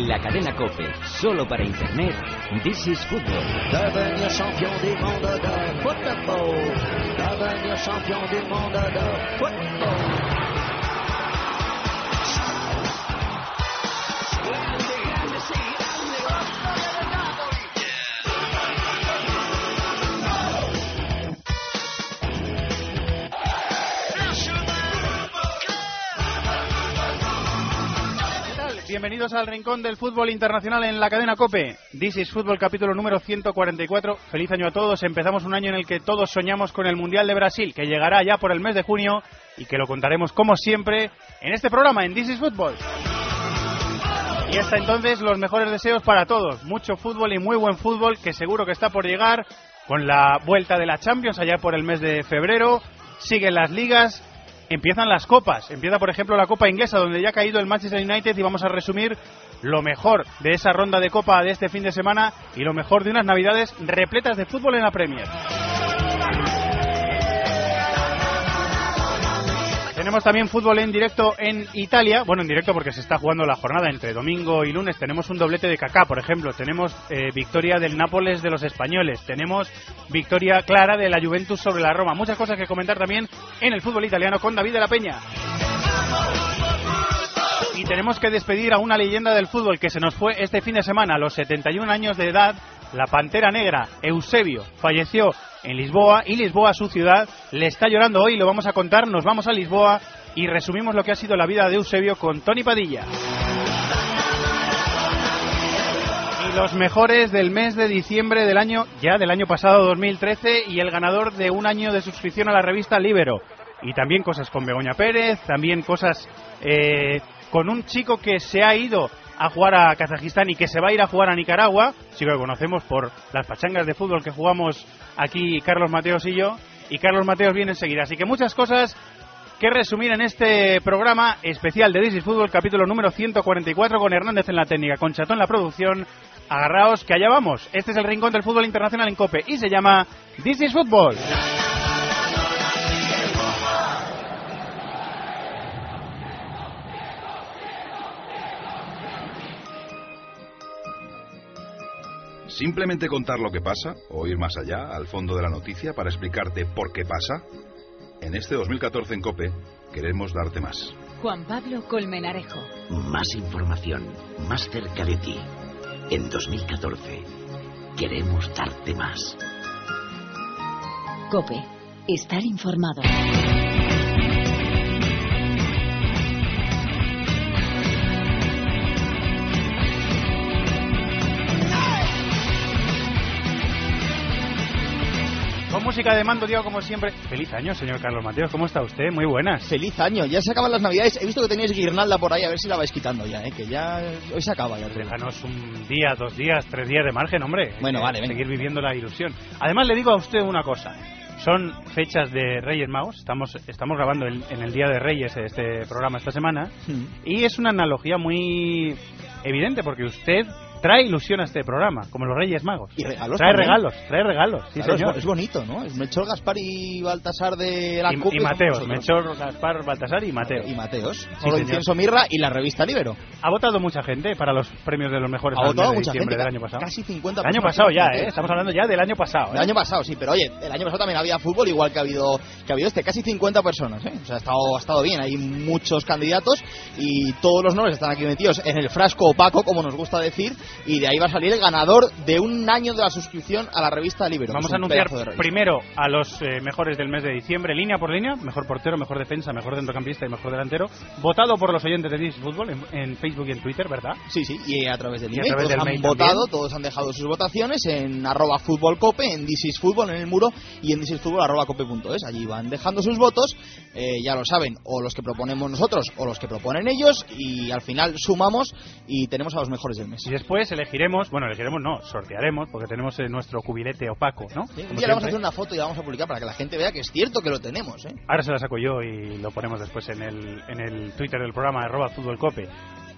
En la cadena COPE, solo para Internet, This is Football. Devenir champion du monde de football. Devenir champion du monde de football. Bienvenidos al rincón del fútbol internacional en la cadena COPE. This is Football, capítulo número 144. Feliz año a todos. Empezamos un año en el que todos soñamos con el Mundial de Brasil, que llegará ya por el mes de junio y que lo contaremos como siempre en este programa, en This is Football. Y hasta entonces, los mejores deseos para todos. Mucho fútbol y muy buen fútbol, que seguro que está por llegar con la vuelta de la Champions allá por el mes de febrero. Siguen las ligas. Empiezan las copas, empieza por ejemplo la Copa Inglesa, donde ya ha caído el Manchester United, y vamos a resumir lo mejor de esa ronda de Copa de este fin de semana y lo mejor de unas navidades repletas de fútbol en la Premier. Tenemos también fútbol en directo en Italia, bueno, en directo porque se está jugando la jornada entre domingo y lunes. Tenemos un doblete de Kaká, por ejemplo, tenemos victoria del Nápoles de los españoles, tenemos victoria clara de la Juventus sobre la Roma. Muchas cosas que comentar también en el fútbol italiano con David de la Peña. Y tenemos que despedir a una leyenda del fútbol que se nos fue este fin de semana a los 71 años de edad. La Pantera Negra, Eusebio, falleció en Lisboa, y Lisboa, su ciudad, le está llorando hoy. Lo vamos a contar. Nos vamos a Lisboa y resumimos lo que ha sido la vida de Eusebio con Tony Padilla. Y los mejores del mes de diciembre del año pasado, 2013, y el ganador de un año de suscripción a la revista Libero. Y también cosas con Begoña Pérez, también cosas con un chico que se ha ido a jugar a Kazajistán y que se va a ir a jugar a Nicaragua, chico que conocemos por las pachangas de fútbol que jugamos aquí Carlos Mateos y yo, y Carlos Mateos viene enseguida. Así que muchas cosas que resumir en este programa especial de This is Football, capítulo número 144, con Hernández en la técnica, con Chatón en la producción. Agarraos que allá vamos. Este es el rincón del fútbol internacional en COPE y se llama This is Football. ¿Simplemente contar lo que pasa o ir más allá, al fondo de la noticia, para explicarte por qué pasa? En este 2014 en COPE queremos darte más. Juan Pablo Colmenarejo. Más información, más cerca de ti. En 2014 queremos darte más. COPE. Estar informado. Con música de mando, Diego, como siempre. Feliz año, señor Carlos Mateos. ¿Cómo está usted? Muy buenas. Feliz año. Ya se acaban las navidades. He visto que tenéis guirnalda por ahí. A ver si la vais quitando ya, que ya hoy se acaba ya. Déjanos un día, 2 días, 3 días de margen, hombre. Bueno, vale, venga. Seguir viviendo la ilusión. Además, le digo a usted una cosa. Son fechas de Reyes Magos. Estamos grabando en el Día de Reyes este programa esta semana. Y es una analogía muy evidente, porque usted trae ilusión a este programa, como los Reyes Magos. Y regalos trae también. regalos, sí, claro, señor. Es bonito, ¿no? Es Melchor, Gaspar y Baltasar de la y COPE. Mateos, Melchor, Gaspar, Baltasar y Mateos. Y Mateos. Sí, Oro, incienso, mirra y la revista Libero. Ha votado mucha gente para los premios de los mejores Ha votado de mucha diciembre gente, del año pasado. Casi 50%. El año pasado ya, estamos hablando ya del año pasado. El año pasado, sí, pero oye, el año pasado también había fútbol, igual que ha habido casi 50 personas, O sea, ha estado bien, hay muchos candidatos y todos los nombres están aquí metidos en el frasco opaco, como nos gusta decir, y de ahí va a salir el ganador de un año de la suscripción a la revista Libero. Vamos a anunciar primero a los mejores del mes de diciembre, línea por línea, mejor portero, mejor defensa, mejor centrocampista y mejor delantero, votado por los oyentes de This is Football en Facebook y en Twitter, ¿verdad? Sí, y a través del y email, todos han votado, también. Todos han dejado sus votaciones en @futbolcope, en This is Football, en el muro, y en thisisfootball@cope.es. Allí van dejando sus votos, ya lo saben, o los que proponemos nosotros o los que proponen ellos, y al final sumamos y tenemos a los mejores del mes. Y después elegiremos no, sortearemos, porque tenemos nuestro cubilete opaco, ¿no? Sí, un día le vamos a hacer una foto y la vamos a publicar para que la gente vea que es cierto que lo tenemos, Ahora se la saco yo y lo ponemos después en el Twitter del programa @futbolcope,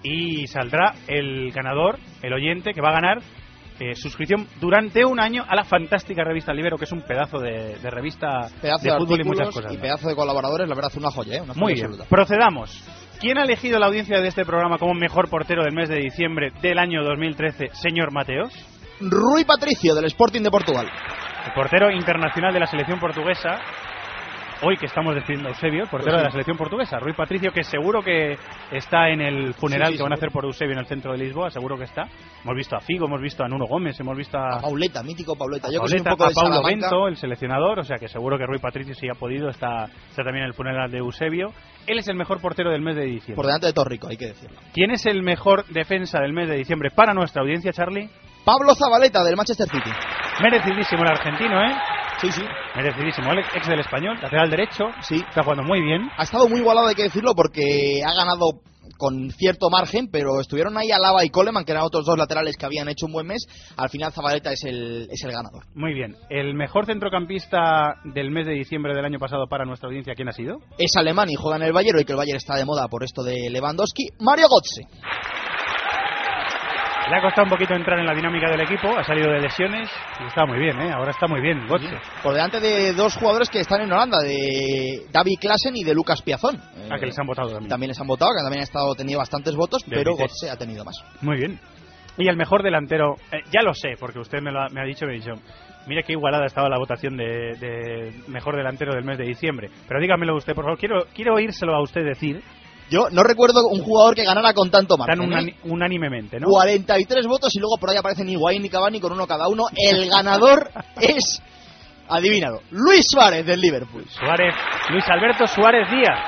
y saldrá el ganador, el oyente que va a ganar suscripción durante un año a la fantástica revista Libero, que es un pedazo de revista pedazo de fútbol y muchas cosas. Y pedazo de colaboradores, la verdad, una joya, una joya muy absoluta. Bien, procedamos. ¿Quién ha elegido la audiencia de este programa como mejor portero del mes de diciembre del año 2013, señor Mateos? Rui Patricio, del Sporting de Portugal. El portero internacional de la selección portuguesa. Hoy que estamos despidiendo a Eusebio, el portero de la selección portuguesa. Rui Patricio, que seguro que está en el funeral que van a hacer por Eusebio en el centro de Lisboa, seguro que está. Hemos visto a Figo, hemos visto a Nuno Gómez, hemos visto a Pauleta, mítico Pauleta. Yo Pauleta, a Paulo Bento, el seleccionador, o sea que seguro que Rui Patricio, si ha podido, está también en el funeral de Eusebio. Él es el mejor portero del mes de diciembre. Por delante de Torrico, hay que decirlo. ¿Quién es el mejor defensa del mes de diciembre para nuestra audiencia, Charlie? Pablo Zabaleta, del Manchester City. Merecidísimo el argentino, ¿eh? Sí, sí. Merecidísimo. El ex del Español, lateral derecho. Sí. Está jugando muy bien. Ha estado muy igualado, hay que decirlo, porque ha ganado con cierto margen, pero estuvieron ahí Alaba y Coleman, que eran otros dos laterales que habían hecho un buen mes. Al final Zabaleta es el ganador. Muy bien. ¿El mejor centrocampista del mes de diciembre del año pasado para nuestra audiencia, quién ha sido? Es alemán y juega en el Bayern, hoy que el Bayern está de moda por esto de Lewandowski. Mario Götze. Le ha costado un poquito entrar en la dinámica del equipo, ha salido de lesiones y está muy bien, ¿eh? Ahora está muy bien, Götze. Por delante de dos jugadores que están en Holanda, de David Klaassen y de Lucas Piazón. Que les han votado también. También les han votado, que también ha tenido bastantes votos, pero Götze ha tenido más. Muy bien. Y el mejor delantero, ya lo sé, porque usted me ha dicho, mire qué igualada estaba la votación de mejor delantero del mes de diciembre. Pero dígamelo usted, por favor, quiero oírselo a usted decir. Yo no recuerdo un jugador que ganara con tanto margen. Tan unánimemente, ¿no? 43 votos y luego por ahí aparecen Higuaín y Cavani con uno cada uno. El ganador es, adivínalo, Luis Suárez del Liverpool. Luis Alberto Suárez Díaz.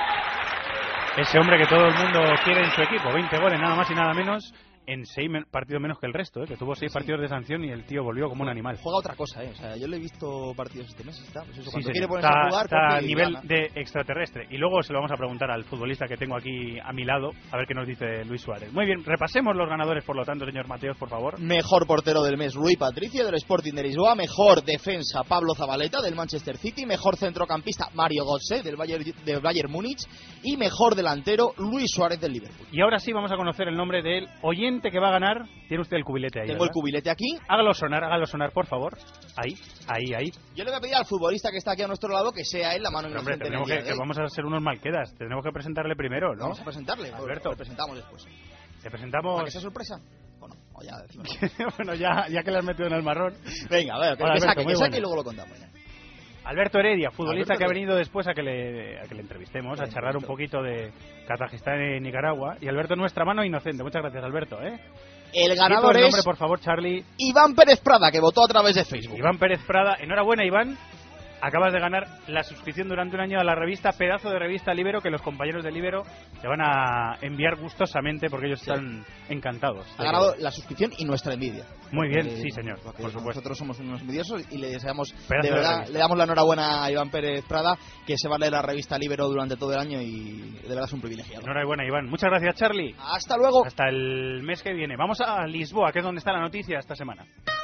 Ese hombre que todo el mundo quiere en su equipo. 20 goles, nada más y nada menos, en 6 partidos menos que el resto, que tuvo 6 partidos de sanción y el tío volvió como un animal. Juega otra cosa, o sea, yo le he visto partidos este mes, pues eso, cuando sí, quiere ponerse a jugar, está a nivel de extraterrestre. Y luego se lo vamos a preguntar al futbolista que tengo aquí a mi lado, a ver qué nos dice Luis Suárez. Muy bien, repasemos los ganadores, por lo tanto, señor Mateos, por favor. Mejor portero del mes, Rui Patricio, del Sporting de Lisboa. Mejor defensa, Pablo Zabaleta, del Manchester City. Mejor centrocampista, Mario Götze, del Bayern Múnich. Y mejor delantero, Luis Suárez, del Liverpool. Y ahora sí vamos a conocer el nombre del oyente que va a ganar. Tiene usted el cubilete ahí. Tengo ¿verdad? El cubilete aquí. Hágalo sonar, por favor. Ahí. Yo le voy a pedir al futbolista que está aquí a nuestro lado que sea él la mano inocente. Hombre, que vamos a ser unos malquedas. Tenemos que presentarle primero, ¿no? Vamos a presentarle. Alberto. Lo presentamos después. ¿Te presentamos? ¿Para que sea sorpresa? O ya decimos. Bueno, ya que le has metido en el marrón. Venga, a ver, que saque y luego lo contamos. Alberto Heredia, futbolista que ha venido después a que le entrevistemos, a charlar un poquito de Kazajistán y Nicaragua. Y Alberto, nuestra mano inocente. Muchas gracias, Alberto. El ganador es nombre, por favor, Charlie. Iván Pérez Prada, que votó a través de Facebook. Iván Pérez Prada, enhorabuena, Iván. Acabas de ganar la suscripción durante un año a la revista, pedazo de revista Libero, que los compañeros de Libero te van a enviar gustosamente porque ellos están encantados. Ha ganado la suscripción y nuestra envidia. Muy bien, sí señor, por supuesto. Nosotros somos unos envidiosos y le deseamos, de verdad, le damos la enhorabuena a Iván Pérez Prada, que se va a leer la revista Libero durante todo el año y de verdad es un privilegiado. Enhorabuena, Iván. Muchas gracias, Charlie. Hasta luego. Hasta el mes que viene. Vamos a Lisboa, que es donde está la noticia esta semana.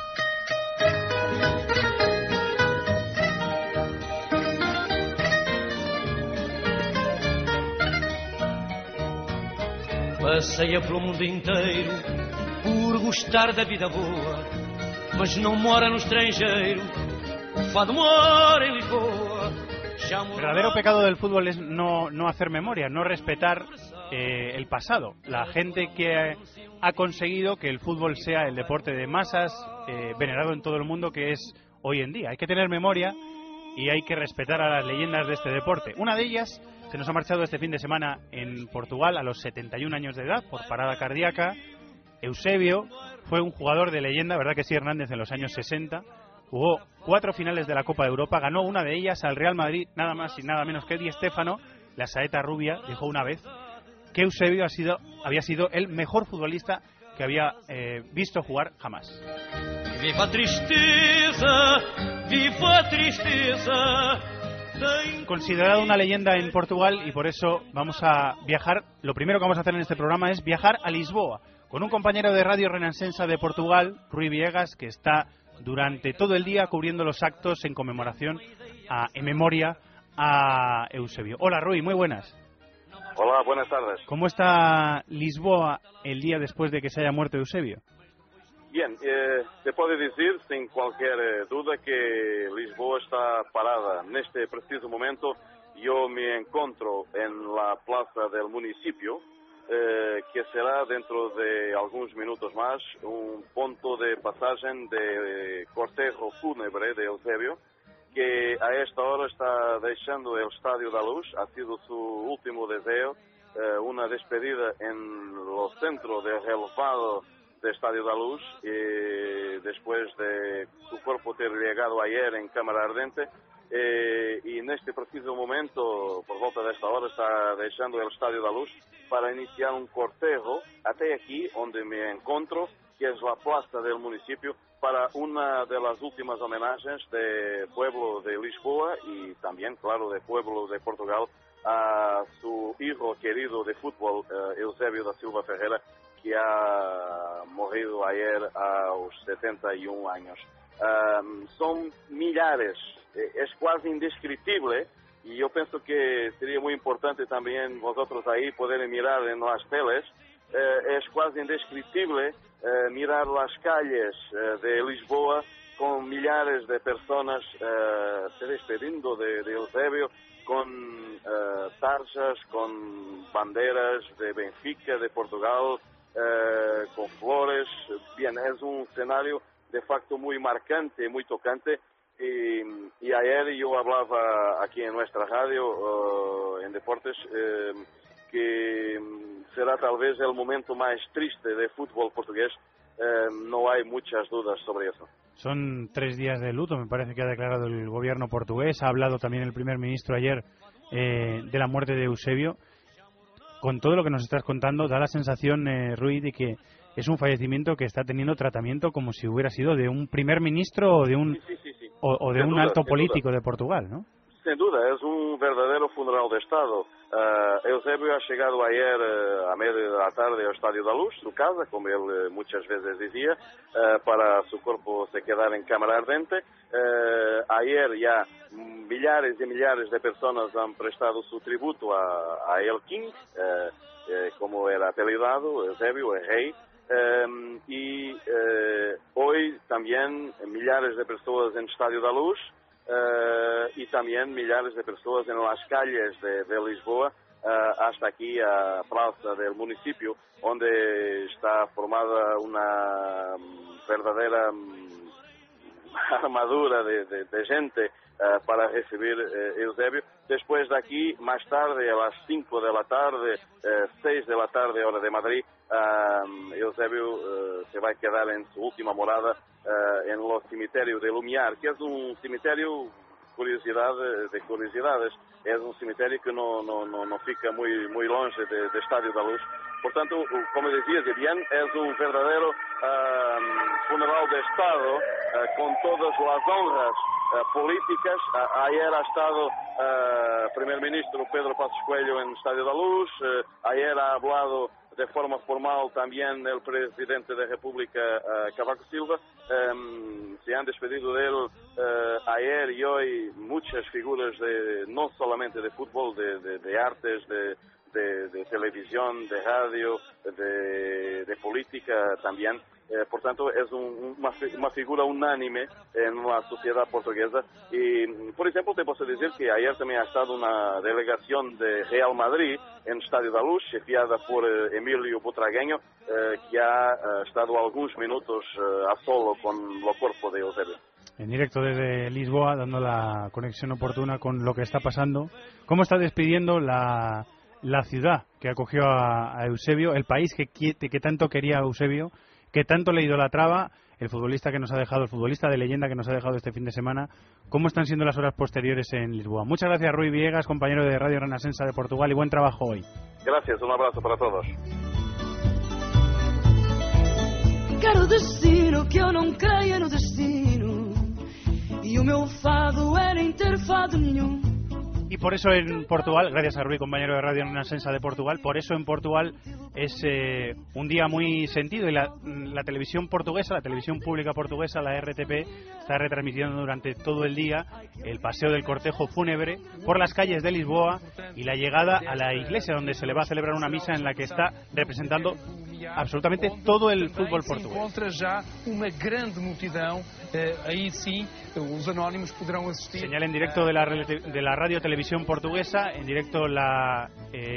Passeia pelo mundo inteiro por gostar da vida boa, mas não mora no estrangeiro, o fado mora em Lisboa. El verdadero pecado del fútbol es no hacer memoria, no respetar el pasado. La gente que ha conseguido que el fútbol sea el deporte de masas, venerado en todo el mundo que es hoy en día. Hay que tener memoria y hay que respetar a las leyendas de este deporte. Una de ellas se nos ha marchado este fin de semana en Portugal a los 71 años de edad por parada cardíaca. Eusebio fue un jugador de leyenda, ¿verdad que sí, Hernández? En los años 60 jugó 4 finales de la Copa de Europa, ganó una de ellas al Real Madrid, nada más y nada menos que Di Stéfano. La saeta rubia dijo una vez que Eusebio había sido el mejor futbolista que había visto jugar jamás. Viva tristeza, viva tristeza. Considerado una leyenda en Portugal y por eso vamos a viajar. Lo primero que vamos a hacer en este programa es viajar a Lisboa con un compañero de Radio Renascença de Portugal, Rui Viegas, que está durante todo el día cubriendo los actos en conmemoración, en memoria a Eusebio. Hola Rui, muy buenas. Hola, buenas tardes. ¿Cómo está Lisboa el día después de que se haya muerto Eusebio? Bien, se puede decir sin cualquier duda que Lisboa está parada. En este preciso momento yo me encuentro en la plaza del municipio, que será dentro de algunos minutos más un punto de pasaje de cortejo fúnebre de Eusebio, que a esta hora está dejando el Estadio da Luz. Ha sido su último deseo, una despedida en los centros del relevado del Estadio da Luz, después de su cuerpo ter llegado ayer en cámara ardente, y en este preciso momento, por volta de esta hora, está dejando el Estadio da Luz para iniciar un cortejo hasta aquí, donde me encuentro, que es la plaza del municipio, para una de las últimas homenajes del pueblo de Lisboa y también, claro, del pueblo de Portugal a su hijo querido de fútbol, Eusebio da Silva Ferreira, que ha morrido ayer a los 71 años. Son millares, es casi indescriptible, y yo pienso que sería muy importante también vosotros ahí poder mirar en las teles. Es casi indescriptible mirar las calles de Lisboa con millares de personas se despedindo de Eusebio, con tarjas, con banderas de Benfica, de Portugal, con flores. Bien, es un escenario de facto muy marcante, muy tocante, y ayer yo hablaba aquí en nuestra radio, en Deportes, que será tal vez el momento más triste de fútbol portugués. No hay muchas dudas sobre eso. Son 3 días de luto, me parece que ha declarado el gobierno portugués. Ha hablado también el primer ministro ayer de la muerte de Eusebio. Con todo lo que nos estás contando, da la sensación, Rui, de que es un fallecimiento que está teniendo tratamiento como si hubiera sido de un primer ministro o de un, sí. o de un alto político de Portugal, ¿no? Sin duda, es un verdadero funeral de Estado. Eusebio ha llegado ayer a media de la tarde al Estadio da Luz, su casa, como él muchas veces decía, para su cuerpo se quedar en cámara ardente. Ayer ya millares y millares de personas han prestado su tributo a El King, como era apellidado, Eusebio, el rey. Y hoy también millares de personas en el Estadio da Luz, y también millares de personas en las calles de Lisboa, hasta aquí a plaza del municipio, donde está formada una verdadera armadura de gente para recibir Eusebio. Después de aquí, más tarde, a las 5 de la tarde, 6 de la tarde, hora de Madrid, Eusebio se va a quedar en su última morada en el cemiterio de Lumiar, que es un cemiterio de curiosidades. Es un cemiterio que no fica muy longe de Estadio da Luz. Por tanto, como decías bien, es un verdadero funeral de Estado, con todas las honras políticas. Ayer ha estado primer ministro Pedro Passos Coelho en Estadio da Luz. Ayer ha hablado de forma formal también el presidente de República, Cavaco Silva. Se han despedido de él ayer y hoy muchas figuras, no solamente de fútbol, de artes, de televisión, de radio, de política también. Por tanto, es una figura unánime en la sociedad portuguesa. Y, por ejemplo, te puedo decir que ayer también ha estado una delegación de Real Madrid en Estadio da Luz, chefiada por Emilio Butragueño, que ha estado algunos minutos a solo con el cuerpo de Eusebio. En directo desde Lisboa, dando la conexión oportuna con lo que está pasando. ¿Cómo está despidiendo la ciudad que acogió a Eusebio, el país que tanto quería a Eusebio, que tanto le idolatraba, el futbolista de leyenda que nos ha dejado este fin de semana? ¿Cómo están siendo las horas posteriores en Lisboa? Muchas gracias, Rui Viegas, compañero de Radio Renascença de Portugal, y buen trabajo hoy. Gracias, un abrazo para todos. Quero destino, que eu não creia no destino, e o meu fado era em ter fado nenhum. Y por eso en Portugal, gracias a Rui, compañero de Radio Renascença de Portugal, por eso en Portugal es un día muy sentido, y la televisión portuguesa, la televisión pública portuguesa, la RTP, está retransmitiendo durante todo el día el paseo del cortejo fúnebre por las calles de Lisboa y la llegada a la iglesia, donde se le va a celebrar una misa en la que está representando absolutamente todo el fútbol portugués. Encontra já uma grande multidão, aí sim os anónimos poderão assistir. Señal en directo de la radio televisión portuguesa, en directo la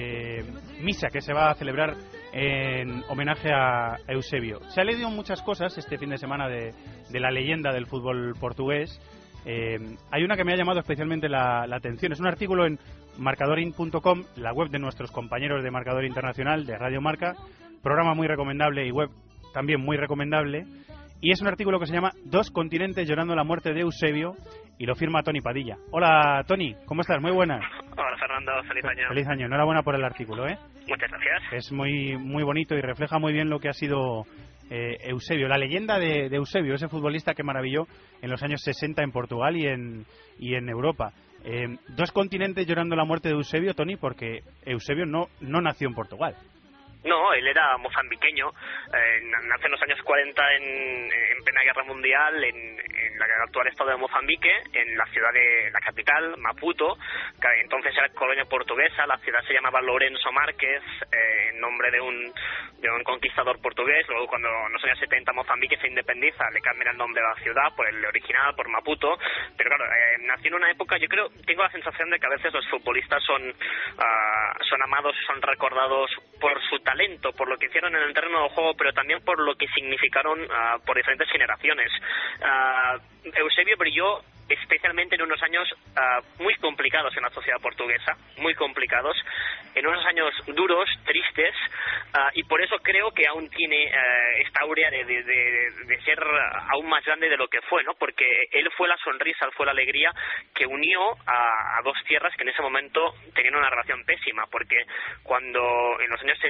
misa que se va a celebrar en homenaje a Eusebio. Se ha leído muchas cosas este fin de semana de la leyenda del fútbol portugués. Hay una que me ha llamado especialmente la atención. Es un artículo en marcadorin.com, la web de nuestros compañeros de Marcador Internacional, de Radio Marca, programa muy recomendable y web también muy recomendable. Y es un artículo que se llama Dos continentes llorando la muerte de Eusebio, y lo firma Tony Padilla. Hola, Tony, ¿cómo estás? Muy buenas. Hola, Fernando, feliz año. Feliz año, enhorabuena por el artículo, ¿eh? Muchas gracias. Es muy bonito y refleja muy bien lo que ha sido Eusebio, la leyenda de Eusebio, ese futbolista que maravilló en los años 60 en Portugal y en Europa. Dos continentes llorando la muerte de Eusebio, Tony, porque Eusebio no nació en Portugal. No, él era mozambiqueño, nace en los años 40 en plena guerra mundial en el actual estado de Mozambique, en la ciudad de la capital, Maputo, que entonces era colonia portuguesa. La ciudad se llamaba Lourenço Marques, en nombre de un conquistador portugués. Luego, cuando en los años 70 Mozambique se independiza, le cambian el nombre de la ciudad por el original, por Maputo. Pero claro, nació en una época, yo creo, tengo la sensación de que a veces los futbolistas son amados, son recordados por su talento, por lo que hicieron en el terreno del juego, pero también por lo que significaron por diferentes generaciones. Eusebio brilló especialmente en unos años muy complicados en la sociedad portuguesa, muy complicados, en unos años duros, tristes, y por eso creo que aún tiene esta aurea de ser aún más grande de lo que fue, ¿no? Porque él fue la sonrisa, él fue la alegría que unió a dos tierras que en ese momento tenían una relación pésima, porque cuando en los años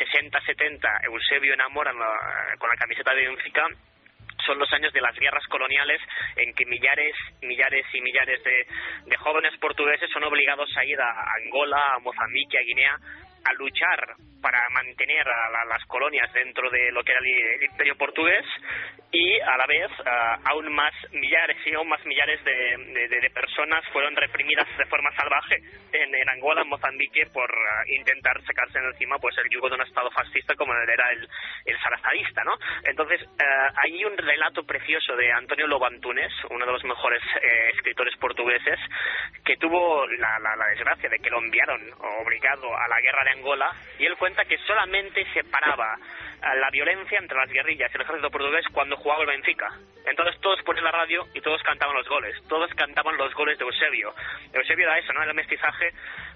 60-70 Eusebio enamora con la camiseta de Benfica, son los años de las guerras coloniales en que millares y millares de jóvenes portugueses son obligados a ir a Angola, a Mozambique, a Guinea, a luchar para mantener a las colonias dentro de lo que era el imperio portugués, y a la vez aún más millares de personas fueron reprimidas de forma salvaje en Angola, en Mozambique, por intentar sacarse de encima pues el yugo de un estado fascista como era el salazarista, ¿no? Entonces hay un relato precioso de Antonio Lobo Antunes, uno de los mejores escritores portugueses, que tuvo la desgracia de que lo enviaron obligado a la guerra de Angola, y él cuenta que solamente separaba la violencia entre las guerrillas y el ejército portugués cuando jugaba el Benfica. Entonces todos ponían la radio y todos cantaban los goles, todos cantaban los goles de Eusebio. Eusebio era eso, ¿no? Era el mestizaje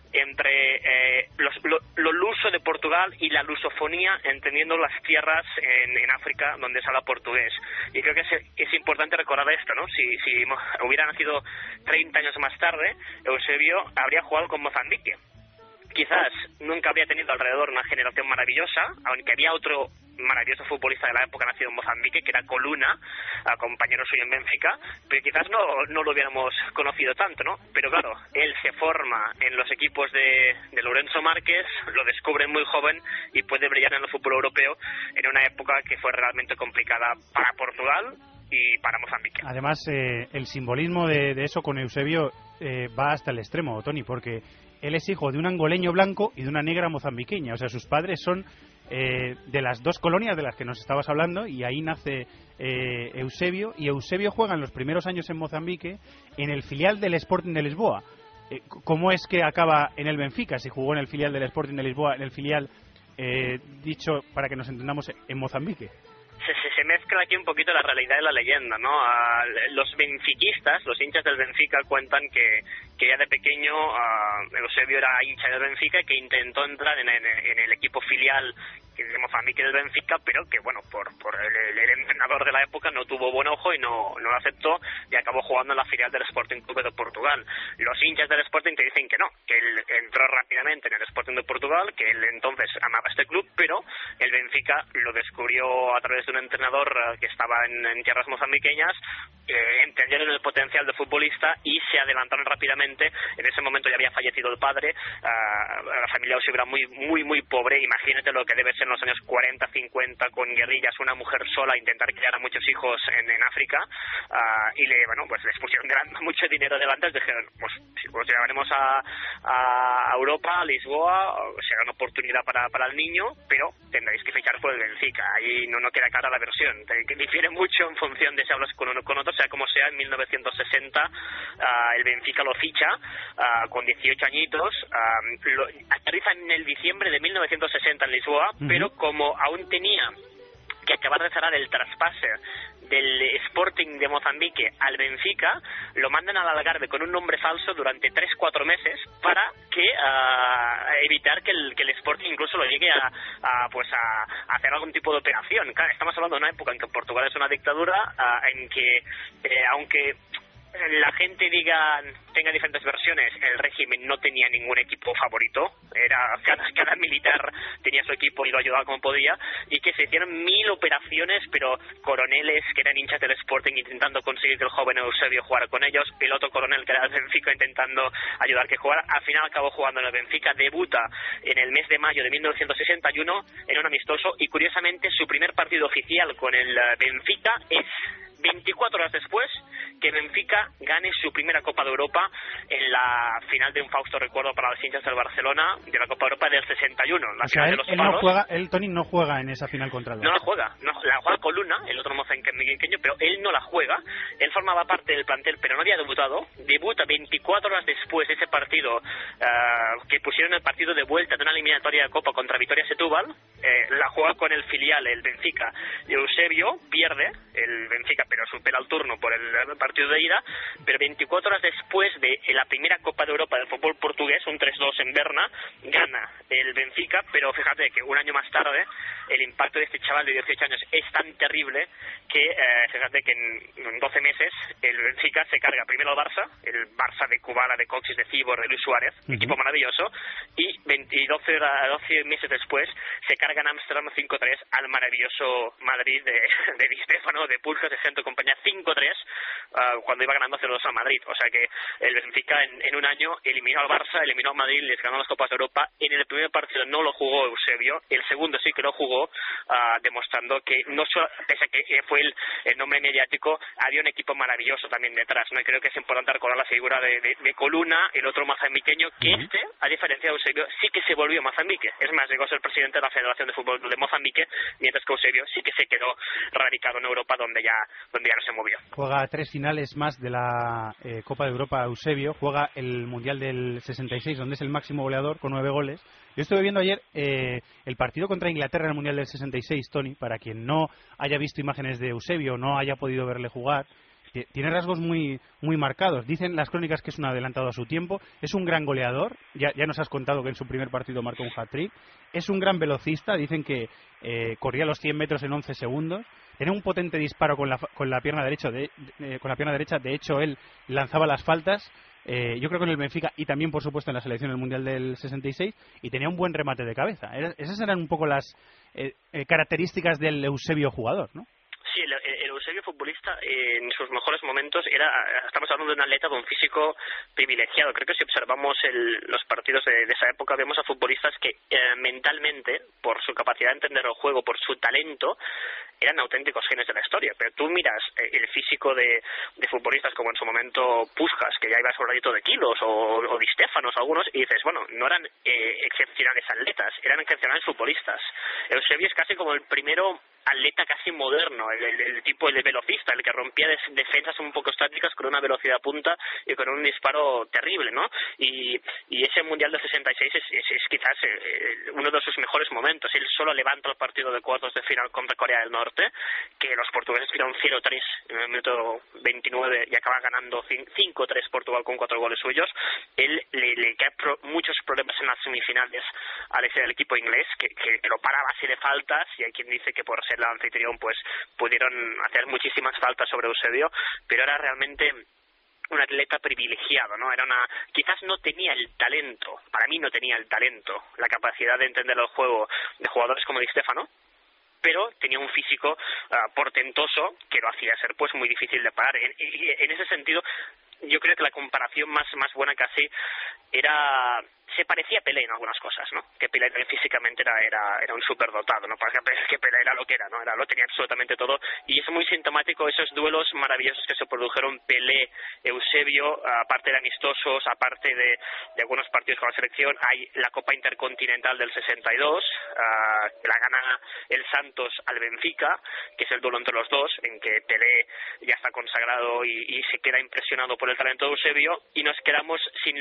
entre lo luso de Portugal y la lusofonía, entendiendo las tierras en África donde se habla portugués. Y creo que es importante recordar esto, ¿no? Si hubiera nacido 30 años más tarde, Eusebio habría jugado con Mozambique. Quizás nunca habría tenido alrededor una generación maravillosa, aunque había otro maravilloso futbolista de la época nacido en Mozambique, que era Coluna, compañero suyo en Benfica, pero quizás no lo hubiéramos conocido tanto, ¿no? Pero claro, él se forma en los equipos de Lourenço Marques, lo descubre muy joven y puede brillar en el fútbol europeo en una época que fue realmente complicada para Portugal y para Mozambique. Además, el simbolismo de eso con Eusebio va hasta el extremo, Tony, porque él es hijo de un angoleño blanco y de una negra mozambiqueña. O sea, sus padres son de las dos colonias de las que nos estabas hablando, y ahí nace Eusebio. Y Eusebio juega en los primeros años en Mozambique en el filial del Sporting de Lisboa. ¿Cómo es que acaba en el Benfica si jugó en el filial del Sporting de Lisboa, en el filial, dicho para que nos entendamos, en Mozambique? Se mezcla aquí un poquito la realidad y la leyenda, ¿no? Los benfiquistas, los hinchas del Benfica, cuentan que ya de pequeño Eusebio era hincha del Benfica y que intentó entrar en el equipo filial de Mozambique del Benfica, pero que bueno, por el entrenador de la época no tuvo buen ojo y no lo aceptó, y acabó jugando en la filial del Sporting Clube de Portugal. Los hinchas del Sporting te dicen que no, que él entró rápidamente en el Sporting de Portugal, que él entonces amaba este club, pero el Benfica lo descubrió a través de un entrenador que estaba en tierras mozambiqueñas, entendieron el potencial del futbolista y se adelantaron rápidamente. En ese momento ya había fallecido el padre, la familia Eusebio era muy pobre. Imagínate lo que debe ser en los años 40-50 con guerrillas, una mujer sola, intentar criar a muchos hijos en África, y les pusieron mucho dinero delante, les dijeron, pues os llevaremos a Europa, a Lisboa, será una oportunidad para el niño, pero tendréis que fichar por el Benfica. Ahí no queda clara la versión, que difiere mucho en función de si hablas con uno con otro, sea como sea. En 1960 el Benfica lo ficha con 18 añitos, aterriza en el diciembre de 1960 en Lisboa, pero como aún tenía que acabar de cerrar el traspase del Sporting de Mozambique al Benfica, lo mandan al Algarve con un nombre falso durante 3-4 meses para que evitar que el Sporting incluso lo llegue a hacer algún tipo de operación. Claro, estamos hablando de una época en que Portugal es una dictadura, en que aunque la gente tenga diferentes versiones, el régimen no tenía ningún equipo favorito, cada militar tenía su equipo y lo ayudaba como podía, y que se hicieron 1000 operaciones, pero coroneles que eran hinchas del Sporting intentando conseguir que el joven Eusebio jugara con ellos, el otro coronel que era del Benfica intentando ayudar que jugara. Al final acabó jugando en el Benfica, debuta en el mes de mayo de 1961 en un amistoso, y curiosamente su primer partido oficial con el Benfica es 24 horas después que Benfica gane su primera Copa de Europa en la final de un fausto recuerdo para los hinchas del Barcelona de la Copa de Europa del 61. La final de los palos. Tony no juega en esa final contra el Barça. No la juega, la juega Coluna, el otro mozambiqueño, pero él no la juega. Él formaba parte del plantel, pero no había debutado. Debuta 24 horas después de ese partido, que pusieron el partido de vuelta de una eliminatoria de Copa contra Vitoria Setúbal. La juega con el filial, el Benfica. Eusebio pierde, el Benfica, pero supera el turno por el partido de ida, pero 24 horas después de la primera Copa de Europa del fútbol portugués, un 3-2 en Berna, gana el Benfica, pero fíjate que un año más tarde el impacto de este chaval de 18 años es tan terrible que fíjate que en 12 meses el Benfica se carga primero al Barça, el Barça de Kubala, de Coxis, de Cibor, de Luis Suárez, equipo maravilloso, y 12 meses después se carga en Ámsterdam 5-3 al maravilloso Madrid de Di Stéfano, de Pulgas, de Centro Compañía, 5-3 cuando iba ganando 0-2 al Madrid. O sea que el Benfica en un año eliminó al Barça, eliminó al Madrid, les ganó las Copas de Europa. En el primer partido no lo jugó Eusebio, el segundo sí que lo jugó, demostrando que no solo, pese a que fue el nombre mediático, había un equipo maravilloso también detrás, ¿no? Y creo que es importante recordar la figura de Coluna, el otro mozambiqueño, que a diferencia de Eusebio, sí que se volvió a Mozambique. Es más, llegó a ser presidente de la Federación de Fútbol de Mozambique, mientras que Eusebio sí que se quedó radicado en Europa, donde ya no se movió. Juega 3 finales más de la Copa de Europa Eusebio, juega el Mundial del 66, donde es el máximo goleador con 9 goles. Yo estuve viendo ayer el partido contra Inglaterra en el Mundial del 66, Tony, para quien no haya visto imágenes de Eusebio o no haya podido verle jugar. Tiene rasgos muy marcados. Dicen las crónicas que es un adelantado a su tiempo. Es un gran goleador. Ya nos has contado que en su primer partido marcó un hat-trick. Es un gran velocista. Dicen que corría los 100 metros en 11 segundos. Tiene un potente disparo con la pierna derecha. De hecho, él lanzaba las faltas. Yo creo que en el Benfica y también, por supuesto, en la selección del Mundial del 66. Y tenía un buen remate de cabeza. Esas eran un poco las características del Eusebio jugador, ¿no? Sí, el Eusebio futbolista en sus mejores momentos estamos hablando de un atleta con un físico privilegiado. Creo que si observamos los partidos de esa época, vemos a futbolistas que mentalmente, por su capacidad de entender el juego, por su talento, eran auténticos genios de la historia. Pero tú miras el físico de futbolistas como en su momento Puskás, que ya iba sobradito de kilos, o Di Stéfanos algunos, y dices, bueno, no eran excepcionales atletas, eran excepcionales futbolistas. Eusebio es casi como el primero atleta casi moderno, el tipo el velocista, el que rompía defensas un poco estáticas con una velocidad punta y con un disparo terrible, ¿no? Y ese Mundial del 66 es quizás uno de sus mejores momentos. Él solo levanta el partido de cuartos de final contra Corea del Norte, que los portugueses tiraron 0-3 en el minuto 29 y acaban ganando 5-3 Portugal con 4 goles suyos. Él le cae muchos problemas en las semifinales al equipo inglés, que lo para a base de faltas, y hay quien dice que por ser el anfitrión pues pudieron hacer muchísimas faltas sobre Eusebio, pero era realmente un atleta privilegiado, ¿no? Quizás no tenía el talento, para mí no tenía el talento, la capacidad de entender el juego de jugadores como Di Stéfano, pero tenía un físico portentoso que lo hacía ser pues muy difícil de parar. En ese sentido, yo creo que la comparación más buena casi era se parecía a Pelé en algunas cosas, ¿no? Que Pelé físicamente era un superdotado, ¿no? Porque Pelé era lo que era, ¿no? Lo tenía absolutamente todo, y es muy sintomático esos duelos maravillosos que se produjeron Pelé, Eusebio, aparte de amistosos, aparte de algunos partidos con la selección. Hay la Copa Intercontinental del 62, que la gana el Santos al Benfica, que es el duelo entre los dos, en que Pelé ya está consagrado y se queda impresionado por el talento de Eusebio, y nos quedamos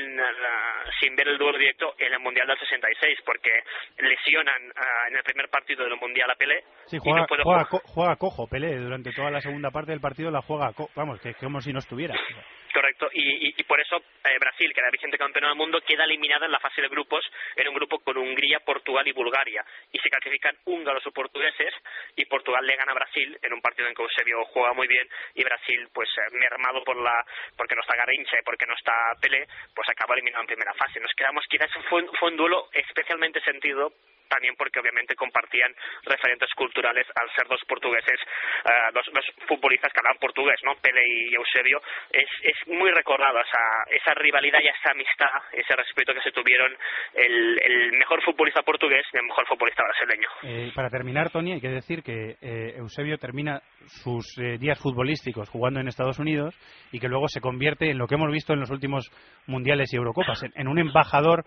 sin ver el duelo directo en el Mundial del 66, porque lesionan en el primer partido del Mundial a Pelé. Sí, y no puede juega cojo Pelé, durante toda la segunda parte del partido la juega vamos, que como si no estuviera. Correcto, y por eso Brasil, que era vigente campeón del mundo, queda eliminada en la fase de grupos, en un grupo con Hungría, Portugal y Bulgaria, y se clasifican húngaros o portugueses, y Portugal le gana a Brasil en un partido en que Eusebio juega muy bien, y Brasil, pues mermado porque no está Garrincha y porque no está Pelé, pues acaba eliminado en primera fase. Nos quedamos, quizás fue un duelo especialmente sentido, también porque obviamente compartían referentes culturales al ser dos portugueses, dos futbolistas que hablaban portugués, ¿no? Pelé y Eusebio. Es muy recordado esa rivalidad y esa amistad, ese respeto que se tuvieron el mejor futbolista portugués y el mejor futbolista brasileño. Para terminar, Tony, hay que decir que Eusebio termina sus días futbolísticos jugando en Estados Unidos, y que luego se convierte en lo que hemos visto en los últimos mundiales y Eurocopas, en un embajador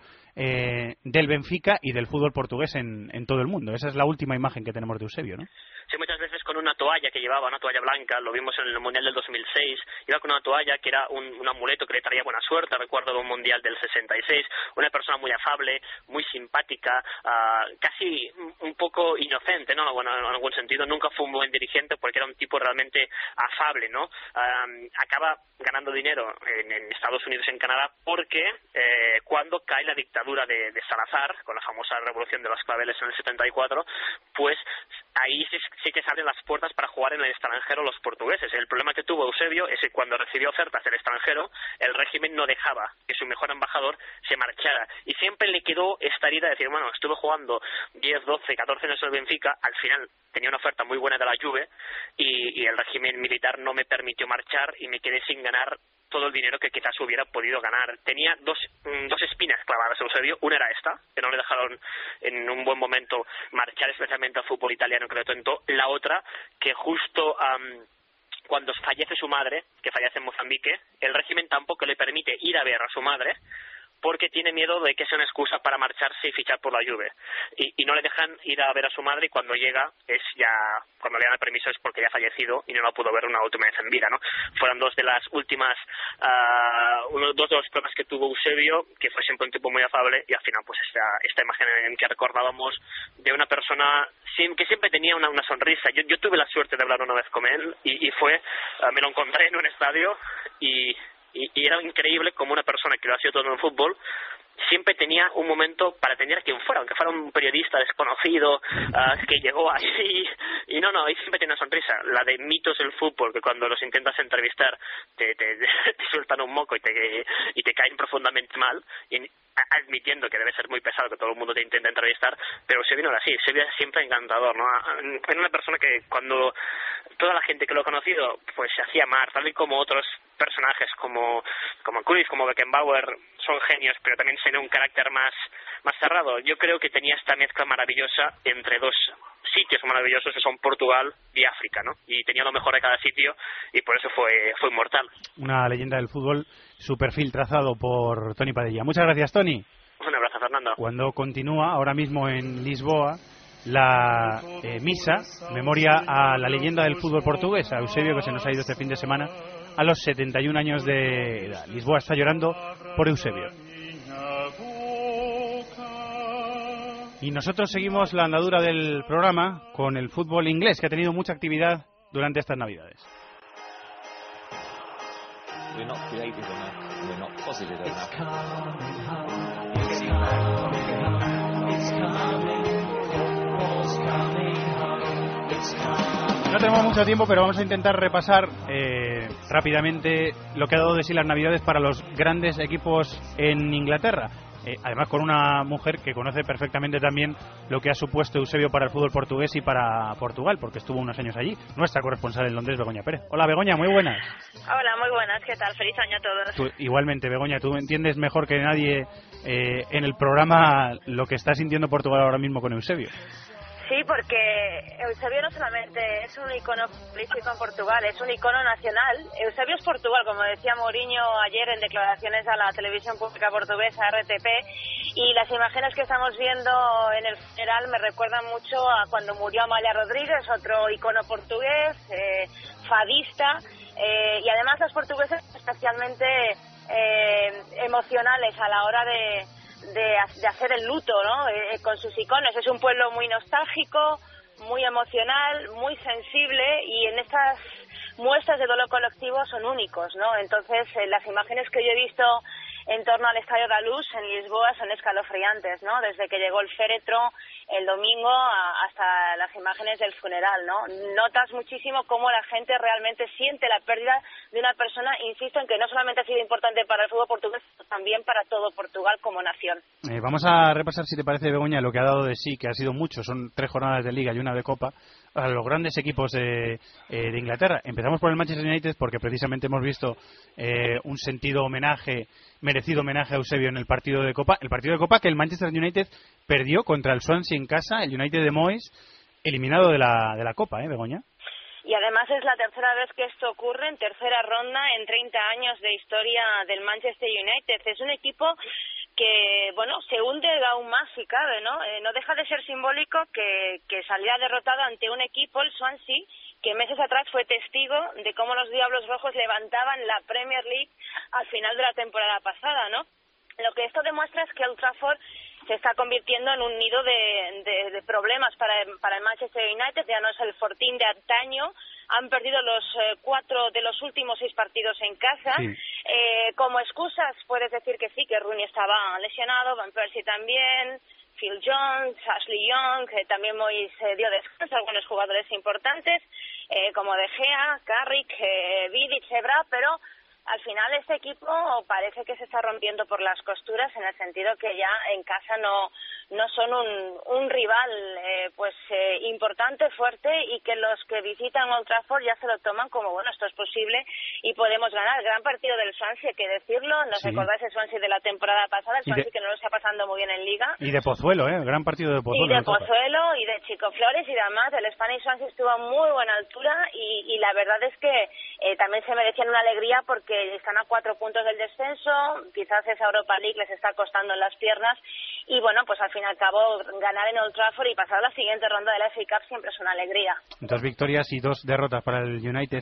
del Benfica y del fútbol portugués en todo el mundo. Esa es la última imagen que tenemos de Eusebio, ¿no? Sí, muchas veces con una toalla que llevaba, una toalla blanca, lo vimos en el Mundial del 2006, iba con una toalla que era un amuleto que le traía buena suerte, recuerdo de un Mundial del 66, una persona muy afable, muy simpática, casi un poco inocente, ¿no? Bueno, en algún sentido, nunca fue un buen dirigente porque era un tipo realmente afable, ¿no? Acaba ganando dinero en Estados Unidos y en Canadá porque cuando cae la dictadura de Salazar, con la famosa revolución de los claveles en el 74, pues ahí sí que se abren las puertas para jugar en el extranjero los portugueses. El problema que tuvo Eusebio es que cuando recibió ofertas del extranjero, el régimen no dejaba que su mejor embajador se marchara, y siempre le quedó esta herida de decir, bueno, estuve jugando 10, 12, 14 años en el Benfica, al final tenía una oferta muy buena de la Juve y el régimen militar no me permitió marchar y me quedé sin ganar todo el dinero que quizás hubiera podido ganar. Tenía dos espinas clavadas Eusebio. Una era esta, que no le dejaron en un buen momento marchar, especialmente al fútbol italiano, que le tentó. La otra, que justo cuando fallece su madre, que fallece en Mozambique, el régimen tampoco le permite ir a ver a su madre, porque tiene miedo de que sea una excusa para marcharse y fichar por la Juve, y no le dejan ir a ver a su madre, y cuando llega cuando le dan el permiso es porque ya ha fallecido y no la pudo ver una última vez en vida, ¿no? Fueron dos de las últimas dos de los problemas que tuvo Eusebio, que fue siempre un tipo muy afable, y al final pues esta imagen en que recordábamos de una persona que siempre tenía una sonrisa. Yo tuve la suerte de hablar una vez con él y me lo encontré en un estadio y era increíble como una persona que lo ha sido todo en el fútbol siempre tenía un momento para atender a quien fuera, aunque fuera un periodista desconocido que llegó ahí y y siempre tiene una sonrisa. La de mitos del fútbol, que cuando los intentas entrevistar te sueltan un moco y te caen profundamente mal, admitiendo que debe ser muy pesado que todo el mundo te intenta entrevistar, pero Eusebio no era así. Eusebio es siempre encantador, ¿no? Era una persona que cuando toda la gente que lo ha conocido pues se hacía amar, tal y como otros personajes como Cruyff, como Beckenbauer, son genios, pero también tiene un carácter más cerrado. Yo creo que tenía esta mezcla maravillosa entre dos sitios maravillosos que son Portugal y África, ¿no? Y tenía lo mejor de cada sitio y por eso fue inmortal. Una leyenda del fútbol, su perfil trazado por Tony Padilla. Muchas gracias, Tony. Un abrazo, Fernando. Cuando continúa ahora mismo en Lisboa la misa, memoria a la leyenda del fútbol portugués, a Eusebio, que se nos ha ido este fin de semana a los 71 años de edad. Lisboa está llorando por Eusebio. Y nosotros seguimos la andadura del programa con el fútbol inglés, que ha tenido mucha actividad durante estas Navidades. No tenemos mucho tiempo, pero vamos a intentar repasar rápidamente lo que ha dado de sí las Navidades para los grandes equipos en Inglaterra. además con una mujer que conoce perfectamente también lo que ha supuesto Eusebio para el fútbol portugués y para Portugal, porque estuvo unos años allí, nuestra corresponsal en Londres, Begoña Pérez. Hola Begoña, muy buenas. Hola, muy buenas, ¿qué tal? Feliz año a todos. Igualmente, Begoña, tú entiendes mejor que nadie en el programa lo que está sintiendo Portugal ahora mismo con Eusebio. Sí, porque Eusebio no solamente es un icono futbolístico en Portugal, es un icono nacional. Eusebio es Portugal, como decía Mourinho ayer en declaraciones a la televisión pública portuguesa, RTP, y las imágenes que estamos viendo en el funeral me recuerdan mucho a cuando murió Amália Rodríguez, otro icono portugués, fadista, y además los portugueses especialmente emocionales a la hora de hacer el luto, ¿no? Con sus iconos. Es un pueblo muy nostálgico, muy emocional, muy sensible, y en estas muestras de dolor colectivo son únicos, ¿no? Entonces, las imágenes que yo he visto en torno al Estadio da Luz en Lisboa son escalofriantes, ¿no? Desde que llegó el féretro el domingo hasta las imágenes del funeral, ¿no? Notas muchísimo cómo la gente realmente siente la pérdida de una persona, insisto, en que no solamente ha sido importante para el fútbol portugués, sino también para todo Portugal como nación. Vamos a repasar, si te parece, Begoña, lo que ha dado de sí, que ha sido mucho, son 3 jornadas de Liga y 1 de Copa, a los grandes equipos de Inglaterra. Empezamos por el Manchester United porque precisamente hemos visto un merecido homenaje a Eusebio en el partido de Copa. El partido de Copa que el Manchester United perdió contra el Swansea en casa, el United de Moyes, eliminado de la Copa, Begoña. Y además es la tercera vez que esto ocurre, en tercera ronda en 30 años de historia del Manchester United. Es un equipo que, bueno, se hunde aún más si cabe, ¿no? No deja de ser simbólico que saliera derrotado ante un equipo, el Swansea, que meses atrás fue testigo de cómo los Diablos Rojos levantaban la Premier League al final de la temporada pasada, ¿no? Lo que esto demuestra es que Old Trafford se está convirtiendo en un nido de problemas para el Manchester United. Ya no es el Fortín de antaño. Han perdido los 4 de los últimos 6 partidos en casa. Sí. Como excusas puedes decir que sí, que Rooney estaba lesionado, Van Persie también, Phil Jones, Ashley Young, también Moyes dio descanso a algunos jugadores importantes, como De Gea, Carrick, Vidic, Evra, pero al final este equipo parece que se está rompiendo por las costuras, en el sentido que ya en casa no son un rival importante, fuerte, y que los que visitan Old Trafford ya se lo toman como, bueno, esto es posible y podemos ganar. Gran partido del Swansea, hay que decirlo, nos recordáis el Swansea de la temporada pasada, el Swansea que no lo está pasando muy bien en Liga. Y de Pozuelo, gran partido de Pozuelo. Y de Pozuelo y de Chico Flores y demás. El Spanish Swansea estuvo a muy buena altura y la verdad es que también se merecían una alegría porque están a 4 puntos del descenso, quizás esa Europa League les está costando en las piernas, y bueno, pues al fin y al cabo ganar en Old Trafford y pasar a la siguiente ronda de la FA Cup siempre es una alegría. 2 victorias y 2 derrotas para el United